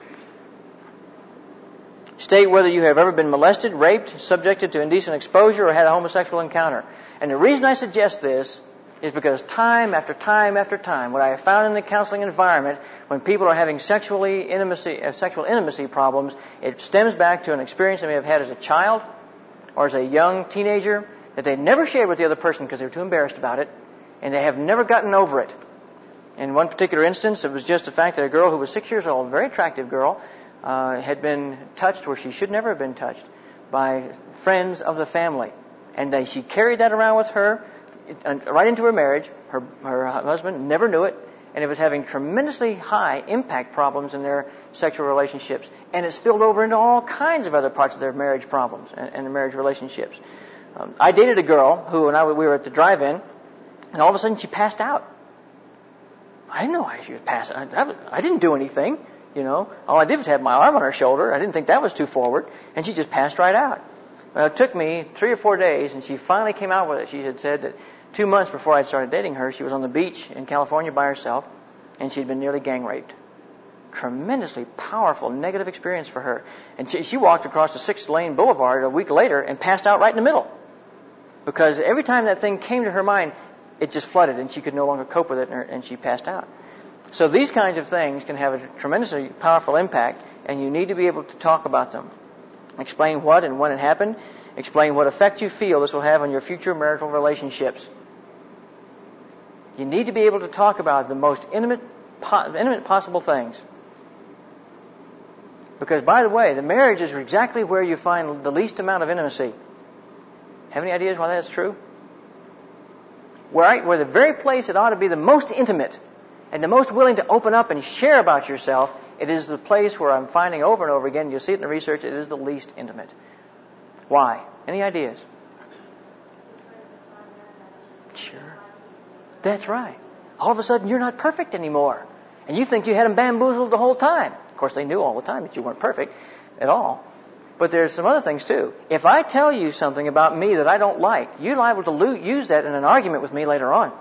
State whether you have ever been molested, raped, subjected to indecent exposure, or had a homosexual encounter. And the reason I suggest this is because time after time after time, what I have found in the counseling environment, when people are having sexually intimacy, uh, sexual intimacy problems, it stems back to an experience they may have had as a child or as a young teenager that they never shared with the other person because they were too embarrassed about it, and they have never gotten over it. In one particular instance, it was just the fact that a girl who was six years old, a very attractive girl, uh, had been touched where she should never have been touched by friends of the family. And they, she carried that around with her right into her marriage. Her, her husband never knew it, and it was having tremendously high impact problems in their sexual relationships. And it spilled over into all kinds of other parts of their marriage problems and, and their marriage relationships. Um, I dated a girl who, when I, we were at the drive-in, and all of a sudden she passed out. I didn't know why she was passing. I, I didn't do anything, you know. All I did was have my arm on her shoulder. I didn't think that was too forward, and she just passed right out. Well, it took me three or four days, and she finally came out with it. She had said that two months before I started dating her, she was on the beach in California by herself, and she'd been nearly gang raped. Tremendously powerful negative experience for her. And she, she walked across the six-lane boulevard a week later and passed out right in the middle. Because every time that thing came to her mind, it just flooded, and she could no longer cope with it, and, her, and she passed out. So these kinds of things can have a tremendously powerful impact, and you need to be able to talk about them. Explain what and when it happened. Explain what effect you feel this will have on your future marital relationships. You need to be able to talk about the most intimate, po- intimate possible things. Because, by the way, the marriage is exactly where you find the least amount of intimacy. Have any ideas why that's true? Where, I, where the very place it ought to be the most intimate and the most willing to open up and share about yourself, it is the place where I'm finding over and over again, you'll see it in the research, it is the least intimate. Why? Any ideas? Sure. That's right. All of a sudden, you're not perfect anymore. And you think you had them bamboozled the whole time. Of course, they knew all the time that you weren't perfect at all. But there's some other things too. If I tell you something about me that I don't like, you're liable to lo- use that in an argument with me later on.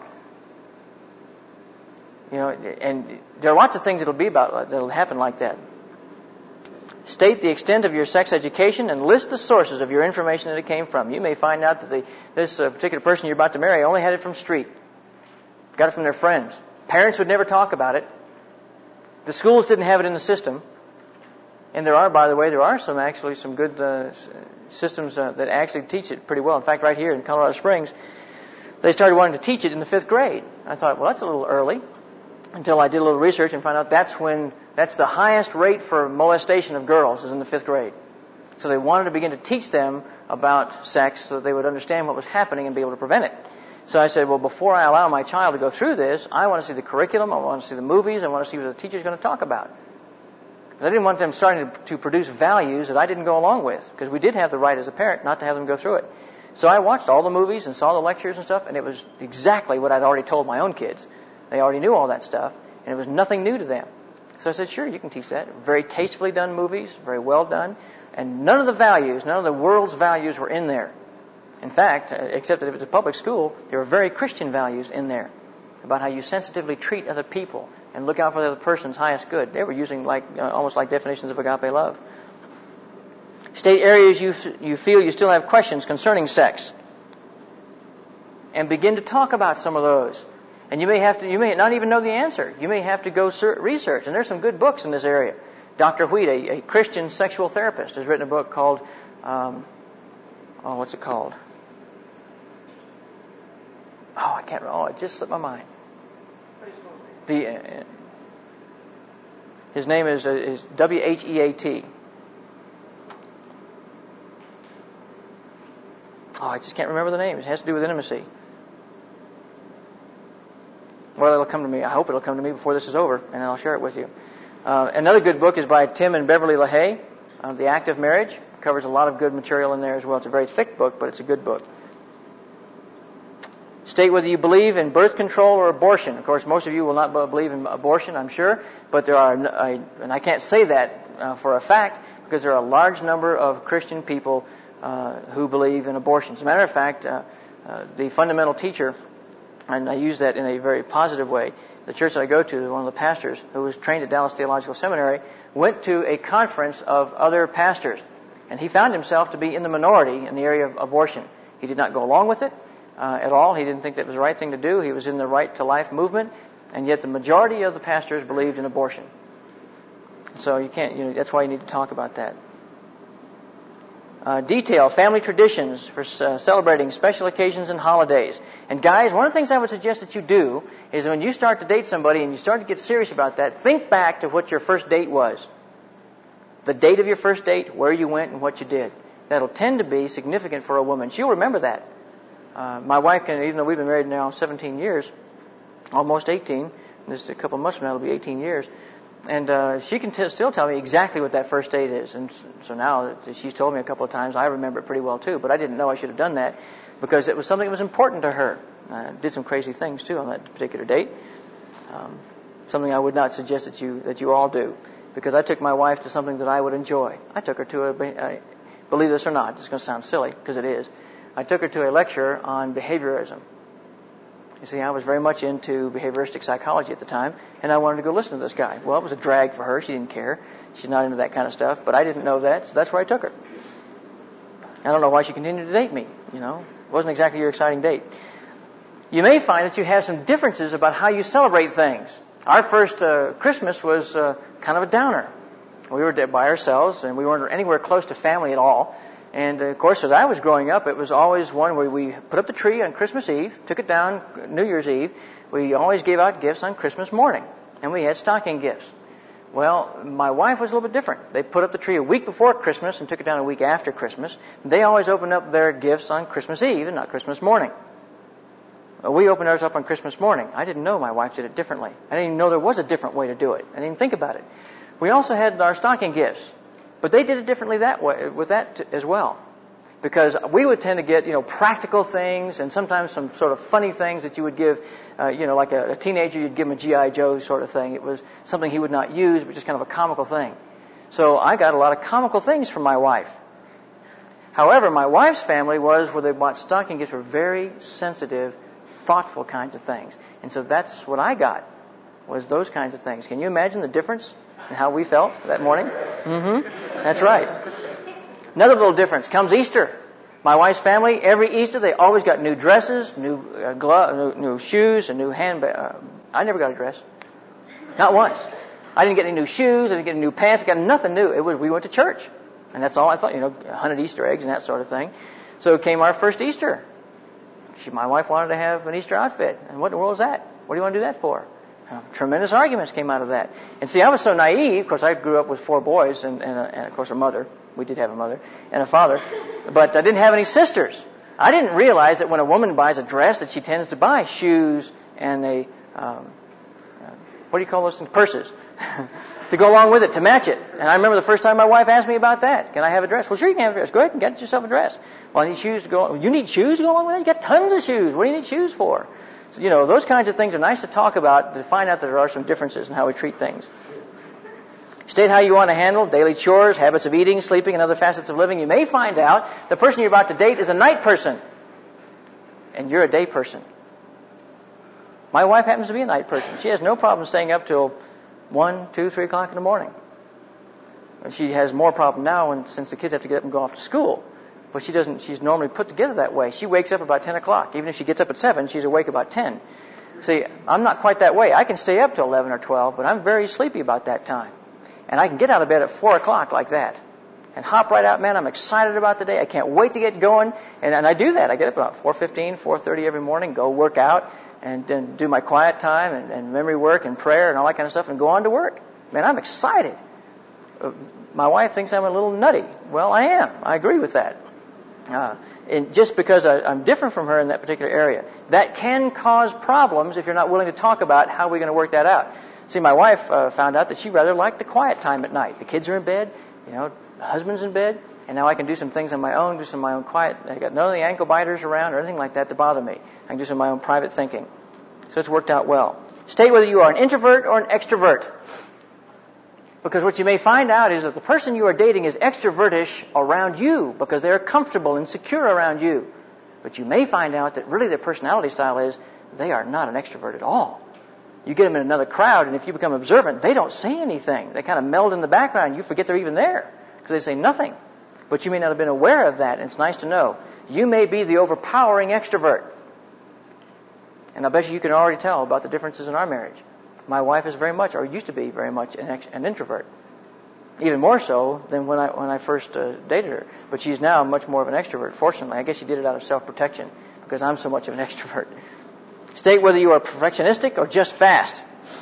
You know, and there are lots of things that'll be about that'll happen like that. State the extent of your sex education and list the sources of your information that it came from. You may find out that the, this uh, particular person you're about to marry only had it from street. Got it from their friends. Parents would never talk about it. The schools didn't have it in the system. And there are, by the way, there are some actually some good uh, systems uh, that actually teach it pretty well. In fact, right here in Colorado Springs, they started wanting to teach it in the fifth grade. I thought, well, that's a little early. Until I did a little research and found out that's when that's the highest rate for molestation of girls is in the fifth grade. So they wanted to begin to teach them about sex so that they would understand what was happening and be able to prevent it. So I said, well, before I allow my child to go through this, I want to see the curriculum, I want to see the movies, I want to see what the teacher's going to talk about. Because I didn't want them starting to, to produce values that I didn't go along with, because we did have the right as a parent not to have them go through it. So I watched all the movies and saw the lectures and stuff, and it was exactly what I'd already told my own kids. They already knew all that stuff, and it was nothing new to them. So I said, sure, you can teach that. Very tastefully done movies, very well done, and none of the values, none of the world's values were in there. In fact, except that if it's a public school, there were very Christian values in there about how you sensitively treat other people and look out for the other person's highest good. They were using like uh, almost like definitions of agape love. State areas you f- you feel you still have questions concerning sex, and begin to talk about some of those. And you may have to, you may not even know the answer. You may have to go ser- research. And there's some good books in this area. Doctor Wheat, a, a Christian sexual therapist, has written a book called, um, oh, what's it called? Oh, I can't. Oh, it just slipped my mind. The uh, his name is uh, is W H E A T. Oh, I just can't remember the name. It has to do with intimacy. Well, it'll come to me. I hope it'll come to me before this is over, and I'll share it with you. Uh, another good book is by Tim and Beverly LaHaye, uh, The Act of Marriage. It covers a lot of good material in there as well. It's a very thick book, but it's a good book. State whether you believe in birth control or abortion. Of course, most of you will not believe in abortion, I'm sure, but there are, I, and I can't say that uh, for a fact, because there are a large number of Christian people uh, who believe in abortion. As a matter of fact, uh, uh, the fundamental teacher, and I use that in a very positive way, the church that I go to, one of the pastors who was trained at Dallas Theological Seminary, went to a conference of other pastors, and he found himself to be in the minority in the area of abortion. He did not go along with it uh, at all. He didn't think that was the right thing to do. He was in the Right to Life movement, and yet the majority of the pastors believed in abortion. So you can't, you know, that's why you need to talk about that. Uh, detail family traditions for uh, celebrating special occasions and holidays. And guys, one of the things I would suggest that you do is when you start to date somebody and you start to get serious about that, think back to what your first date was. The date of your first date, where you went, and what you did. That'll tend to be significant for a woman. She'll remember that. Uh, my wife can, even though we've been married now seventeen years, almost eighteen, just a couple of months from now it'll be eighteen years, and uh, she can t- still tell me exactly what that first date is. And so now that she's told me a couple of times, I remember it pretty well too. But I didn't know I should have done that because it was something that was important to her. I did some crazy things too on that particular date. Um, something I would not suggest that you that you all do, because I took my wife to something that I would enjoy. I took her to a, a believe this or not, it's going to sound silly because it is. I took her to a lecture on behaviorism. You see, I was very much into behavioristic psychology at the time, and I wanted to go listen to this guy. Well, it was a drag for her. She didn't care. She's not into that kind of stuff, but I didn't know that, so that's where I took her. I don't know why she continued to date me, you know. It wasn't exactly your exciting date. You may find that you have some differences about how you celebrate things. Our first uh, Christmas was uh, kind of a downer. We were by ourselves, and we weren't anywhere close to family at all. And, uh, of course, as I was growing up, it was always one where we put up the tree on Christmas Eve, took it down New Year's Eve. We always gave out gifts on Christmas morning, and we had stocking gifts. Well, my wife was a little bit different. They put up the tree a week before Christmas and took it down a week after Christmas. They always opened up their gifts on Christmas Eve and not Christmas morning. We opened ours up on Christmas morning. I didn't know my wife did it differently. I didn't even know there was a different way to do it. I didn't even think about it. We also had our stocking gifts, but they did it differently that way, with that t- as well. Because we would tend to get, you know, practical things and sometimes some sort of funny things that you would give, uh, you know, like a, a teenager, you'd give him a G I Joe sort of thing. It was something he would not use, but just kind of a comical thing. So I got a lot of comical things from my wife. However, my wife's family was where they bought stocking gifts for very sensitive, thoughtful kinds of things. And so that's what I got, was those kinds of things. Can you imagine the difference in how we felt that morning? Mm-hmm. That's right. Another little difference comes Easter. My wife's family, every Easter, they always got new dresses, new uh, glove, new, new shoes, and new handbag. Uh, I never got a dress. Not once. I didn't get any new shoes. I didn't get any new pants. I got nothing new. It was, we went to church. And that's all I thought, you know, a hundred Easter eggs and that sort of thing. So it came our first Easter. She, my wife wanted to have an Easter outfit. And what in the world is that? What do you want to do that for? Uh, tremendous arguments came out of that. And see, I was so naive. Of course, I grew up with four boys and, and, a, and of course, a mother. We did have a mother and a father. But I didn't have any sisters. I didn't realize that when a woman buys a dress that she tends to buy shoes and a, um, uh, what do you call those things? Purses. to go along with it, to match it. And I remember the first time my wife asked me about that. Can I have a dress? Well, sure you can have a dress. Go ahead and get yourself a dress. Well, I need shoes to go. You need shoes to go along with that? You got tons of shoes. What do you need shoes for? So, you know, those kinds of things are nice to talk about, to find out that there are some differences in how we treat things. State how you want to handle daily chores, habits of eating, sleeping, and other facets of living. You may find out the person you're about to date is a night person, and you're a day person. My wife happens to be a night person. She has no problem staying up till one, two, three o'clock in the morning. She has more problem now when, since the kids have to get up and go off to school. But she doesn't, she's normally put together that way. She wakes up about ten o'clock. Even if she gets up at seven, she's awake about ten. See, I'm not quite that way. I can stay up till eleven or twelve, but I'm very sleepy about that time. And I can get out of bed at four o'clock like that. And hop right out, man. I'm excited about the day. I can't wait to get going. And, and I do that. I get up about four fifteen, four thirty every morning, go work out, and then do my quiet time and, and memory work and prayer and all that kind of stuff, and go on to work. Man, I'm excited. Uh, my wife thinks I'm a little nutty. Well, I am. I agree with that. Uh, and just because I, I'm different from her in that particular area, that can cause problems if you're not willing to talk about how we're going to work that out. See, my wife uh, found out that she rather liked the quiet time at night. The kids are in bed, you know, the husband's in bed, and now I can do some things on my own, do some of my own quiet. I got none of the ankle biters around or anything like that to bother me. I can do some of my own private thinking. So it's worked out well. State whether you are an introvert or an extrovert. Because what you may find out is that the person you are dating is extrovertish around you because they're comfortable and secure around you. But you may find out that really their personality style is they are not an extrovert at all. You get them in another crowd, and if you become observant, they don't say anything. They kind of meld in the background. You forget they're even there because they say nothing. But you may not have been aware of that, and it's nice to know. You may be the overpowering extrovert. And I bet you you can already tell about the differences in our marriage. My wife is very much, or used to be very much, an, ex- an introvert. Even more so than when I when I first uh, dated her. But she's now much more of an extrovert. Fortunately, I guess she did it out of self-protection because I'm so much of an extrovert. State whether you are perfectionistic or just fast.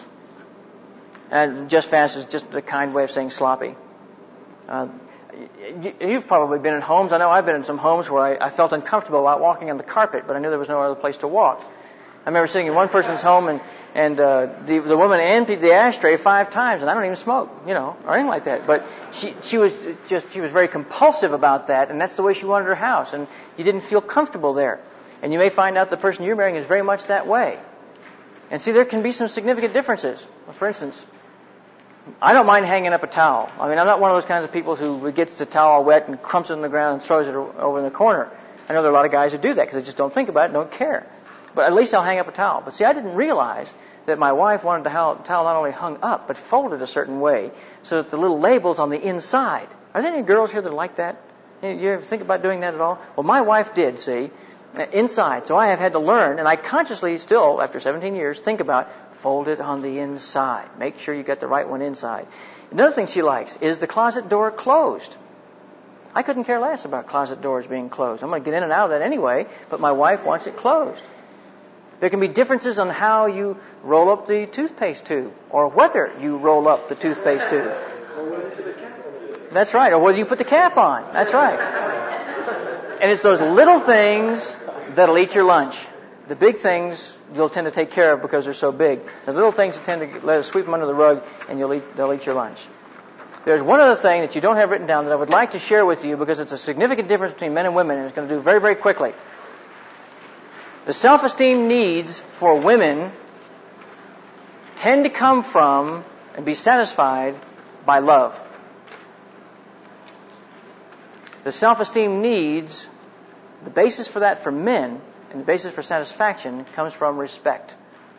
And just fast is just a kind way of saying sloppy. Uh, you, you've probably been in homes. I know I've been in some homes where I, I felt uncomfortable about walking on the carpet, but I knew there was no other place to walk. I remember sitting in one person's home, and and uh, the the woman emptied the ashtray five times, and I don't even smoke, you know, or anything like that. But she she was just she was very compulsive about that, and that's the way she wanted her house, and you didn't feel comfortable there. And you may find out the person you're marrying is very much that way. And see, there can be some significant differences. For instance, I don't mind hanging up a towel. I mean, I'm not one of those kinds of people who gets the towel wet and crumps it on the ground and throws it over in the corner. I know there are a lot of guys who do that because they just don't think about it and don't care. But at least I'll hang up a towel. But see, I didn't realize that my wife wanted the towel not only hung up, but folded a certain way so that the little label's on the inside. Are there any girls here that like that? You ever think about doing that at all? Well, my wife did, see, inside. So I have had to learn, and I consciously still, after seventeen years, think about fold it on the inside. Make sure you get the right one inside. Another thing she likes is the closet door closed. I couldn't care less about closet doors being closed. I'm going to get in and out of that anyway, but my wife wants it closed. There can be differences on how you roll up the toothpaste tube, or whether you roll up the toothpaste tube. That's right, or whether you put the cap on. That's right. And it's those little things that'll eat your lunch. The big things you'll tend to take care of because they're so big. The little things tend to let us sweep them under the rug, and you'll eat, they'll eat your lunch. There's one other thing that you don't have written down that I would like to share with you because it's a significant difference between men and women, and it's going to do very, very quickly. The self-esteem needs for women tend to come from and be satisfied by love. The self-esteem needs, the basis for that for men, and the basis for satisfaction comes from respect.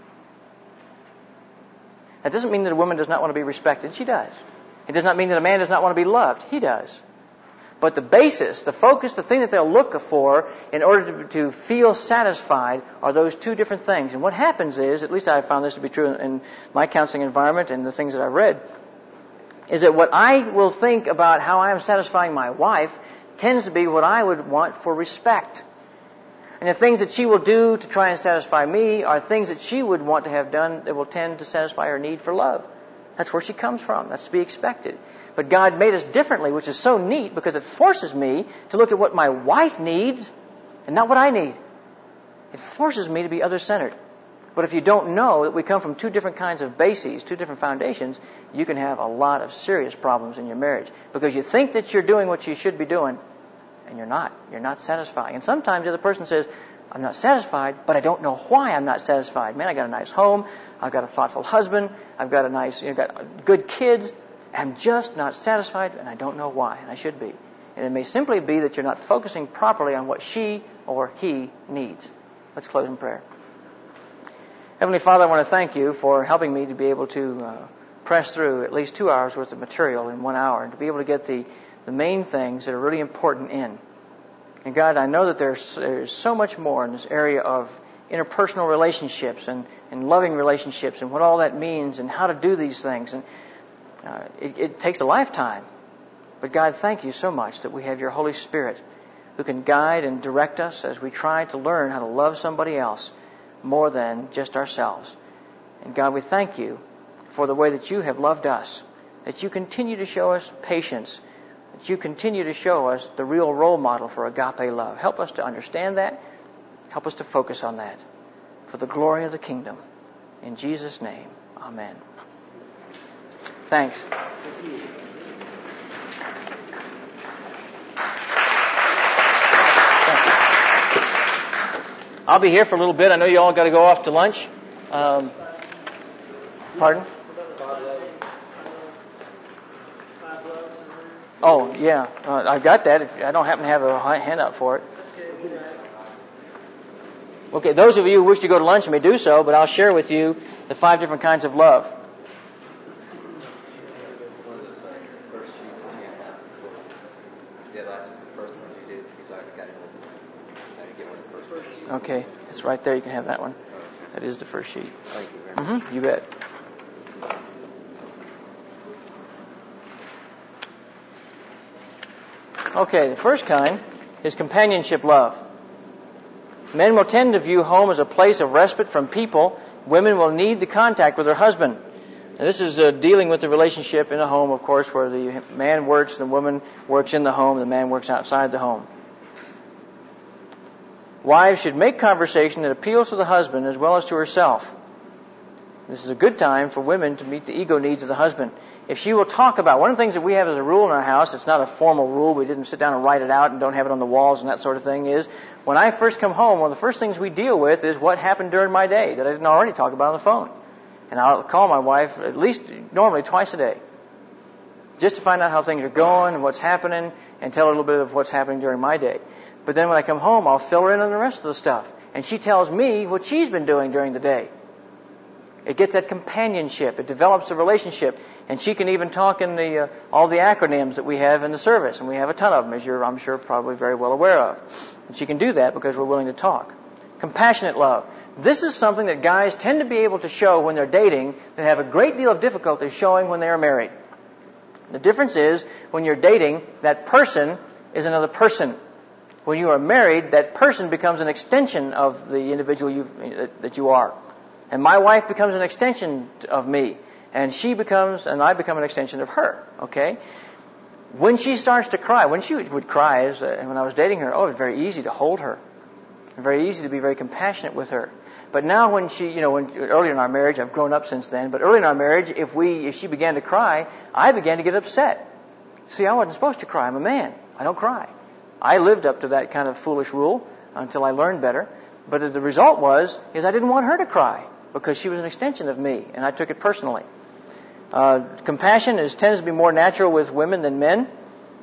That doesn't mean that a woman does not want to be respected. She does. It does not mean that a man does not want to be loved. He does. But the basis, the focus, the thing that they'll look for in order to, to feel satisfied are those two different things. And what happens is, at least I found this to be true in my counseling environment and the things that I've read, is that what I will think about how I am satisfying my wife tends to be what I would want for respect. And the things that she will do to try and satisfy me are things that she would want to have done that will tend to satisfy her need for love. That's where she comes from. That's to be expected. But God made us differently, which is so neat because it forces me to look at what my wife needs and not what I need. It forces me to be other-centered. But if you don't know that we come from two different kinds of bases, two different foundations, you can have a lot of serious problems in your marriage because you think that you're doing what you should be doing, and you're not. You're not satisfying. And sometimes the other person says, I'm not satisfied, but I don't know why I'm not satisfied. Man, I got a nice home. I've got a thoughtful husband. I've got a nice, you know, got good kids. I'm just not satisfied, and I don't know why, and I should be. And it may simply be that you're not focusing properly on what she or he needs. Let's close in prayer. Heavenly Father, I want to thank you for helping me to be able to uh, press through at least two hours worth of material in one hour and to be able to get the, the main things that are really important in. And God, I know that there's, there's so much more in this area of interpersonal relationships and, and loving relationships and what all that means and how to do these things. And uh, it, it takes a lifetime. But God, thank you so much that we have your Holy Spirit who can guide and direct us as we try to learn how to love somebody else more than just ourselves. And God, we thank you for the way that you have loved us, that you continue to show us patience, that you continue to show us the real role model for agape love. Help us to understand that. Help us to focus on that for the glory of the kingdom. In Jesus' name, amen. Thanks. I'll be here for a little bit. I know you all got to go off to lunch. Um, pardon? Oh, yeah. Uh, I've got that. If I don't happen to have a handout for it. Okay, those of you who wish to go to lunch may do so, but I'll share with you the five different kinds of love. Okay, it's right there. You can have that one. That is the first sheet. Thank you very much. Mm-hmm, you bet. Okay, the first kind is companionship love. Men will tend to view home as a place of respite from people. Women will need the contact with their husband. And this is uh, dealing with the relationship in a home, of course, where the man works and the woman works in the home, the man works outside the home. Wives should make conversation that appeals to the husband as well as to herself. This is a good time for women to meet the ego needs of the husband. If she will talk about, one of the things that we have as a rule in our house, it's not a formal rule, we didn't sit down and write it out and don't have it on the walls and that sort of thing, is when I first come home, one of the first things we deal with is what happened during my day that I didn't already talk about on the phone. And I'll call my wife at least normally twice a day just to find out how things are going and what's happening and tell her a little bit of what's happening during my day. But then when I come home, I'll fill her in on the rest of the stuff. And she tells me what she's been doing during the day. It gets that companionship. It develops a relationship. And she can even talk in the uh, all the acronyms that we have in the service. And we have a ton of them, as you're, I'm sure, probably very well aware of. And she can do that because we're willing to talk. Compassionate love. This is something that guys tend to be able to show when they're dating that have a great deal of difficulty showing when they are married. The difference is, when you're dating, that person is another person. When you are married, that person becomes an extension of the individual you that you are. And my wife becomes an extension of me. And she becomes, and I become an extension of her. Okay? When she starts to cry, when she would cry, as uh, when I was dating her, oh, it was very easy to hold her. Very easy to be very compassionate with her. But now when she, you know, when early in our marriage, I've grown up since then, but early in our marriage, if we, if she began to cry, I began to get upset. See, I wasn't supposed to cry. I'm a man. I don't cry. I lived up to that kind of foolish rule until I learned better. But the result was, is I didn't want her to cry because she was an extension of me, and I took it personally. Uh, compassion is, tends to be more natural with women than men.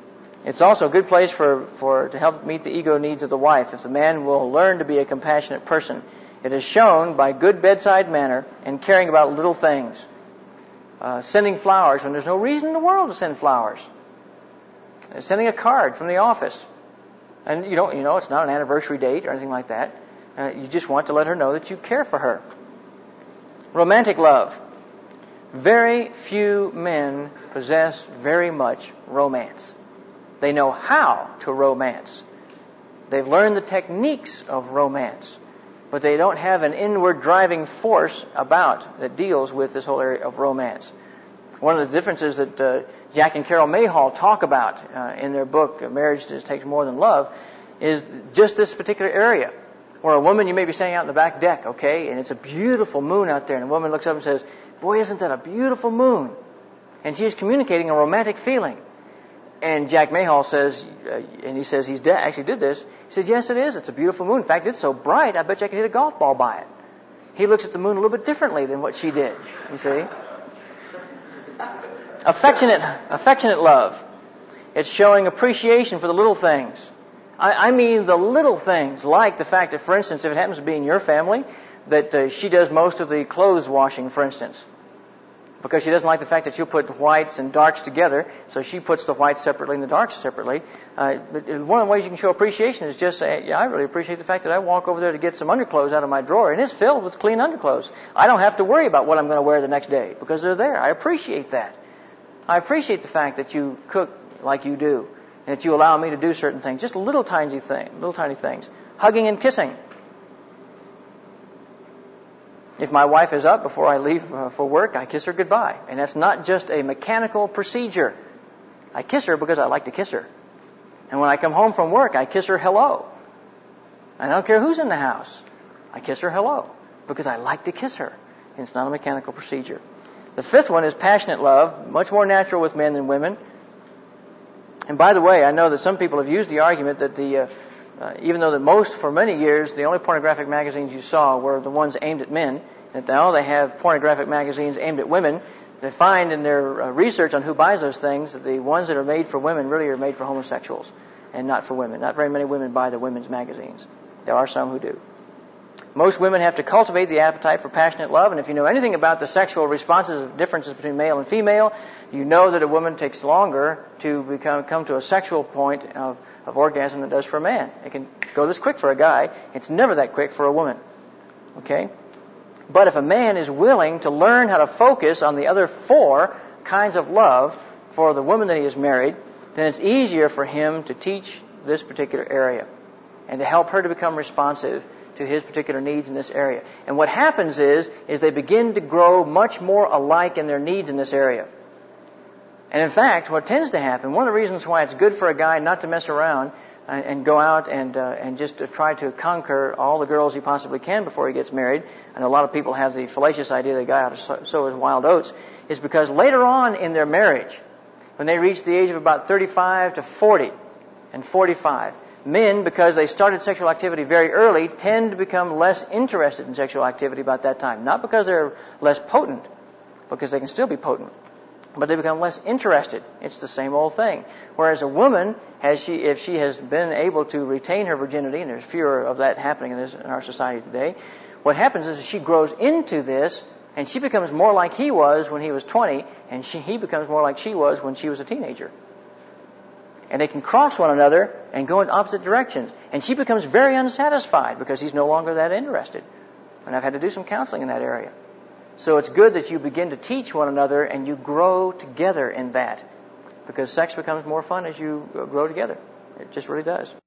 It's also a good place for, for to help meet the ego needs of the wife. If the man will learn to be a compassionate person, it is shown by good bedside manner and caring about little things. Uh, sending flowers when there's no reason in the world to send flowers. Uh, sending a card from the office. And you don't, you know, it's not an anniversary date or anything like that. Uh, you just want to let her know that you care for her. Romantic love. Very few men possess very much romance. They know how to romance. They've learned the techniques of romance, but they don't have an inward driving force about that deals with this whole area of romance. One of the differences that uh, Jack and Carol Mayhall talk about uh, in their book, Marriage Takes More Than Love, is just this particular area. Where a woman, you may be standing out in the back deck, okay, and it's a beautiful moon out there, and a woman looks up and says, "Boy, isn't that a beautiful moon?" And she's communicating a romantic feeling. And Jack Mayhall says, uh, and he says he's de- actually did this, he said, "Yes, it is. It's a beautiful moon. In fact, it's so bright, I bet you I could hit a golf ball by it." He looks at the moon a little bit differently than what she did, you see. Affectionate, affectionate love. It's showing appreciation for the little things. I, I mean the little things, like the fact that, for instance, if it happens to be in your family, that uh, she does most of the clothes washing, for instance. Because she doesn't like the fact that you put whites and darks together, so she puts the whites separately and the darks separately. Uh, but one of the ways you can show appreciation is just say, "Yeah, I really appreciate the fact that I walk over there to get some underclothes out of my drawer, and it's filled with clean underclothes. I don't have to worry about what I'm going to wear the next day, because they're there. I appreciate that. I appreciate the fact that you cook like you do, and that you allow me to do certain things." Just little tiny thing, little tiny things. Hugging and kissing. If my wife is up before I leave uh, for work, I kiss her goodbye. And that's not just a mechanical procedure. I kiss her because I like to kiss her. And when I come home from work, I kiss her hello. I don't care who's in the house. I kiss her hello because I like to kiss her. And it's not a mechanical procedure. The fifth one is passionate love, much more natural with men than women. And by the way, I know that some people have used the argument that the uh, Uh, even though that most, for many years, the only pornographic magazines you saw were the ones aimed at men, that now they have pornographic magazines aimed at women. They find in their uh, research on who buys those things that the ones that are made for women really are made for homosexuals and not for women. Not very many women buy the women's magazines. There are some who do. Most women have to cultivate the appetite for passionate love, and if you know anything about the sexual responses of differences between male and female, you know that a woman takes longer to become come to a sexual point of, of orgasm than it does for a man. It can go this quick for a guy. It's never that quick for a woman. Okay? But if a man is willing to learn how to focus on the other four kinds of love for the woman that he has married, then it's easier for him to teach this particular area and to help her to become responsive to his particular needs in this area. And what happens is, is they begin to grow much more alike in their needs in this area. And in fact, what tends to happen, one of the reasons why it's good for a guy not to mess around and, and go out and uh, and just to try to conquer all the girls he possibly can before he gets married, and a lot of people have the fallacious idea that a guy ought to sow, sow his wild oats, is because later on in their marriage, when they reach the age of about thirty-five to forty and forty-five, men, because they started sexual activity very early, tend to become less interested in sexual activity about that time. Not because they're less potent, because they can still be potent, but they become less interested. It's the same old thing. Whereas a woman, has she, if she has been able to retain her virginity, and there's fewer of that happening in, this, in our society today, what happens is she grows into this, and she becomes more like he was when he was twenty, and she, he becomes more like she was when she was a teenager. And they can cross one another and go in opposite directions. And she becomes very unsatisfied because he's no longer that interested. And I've had to do some counseling in that area. So it's good that you begin to teach one another and you grow together in that. Because sex becomes more fun as you grow together. It just really does.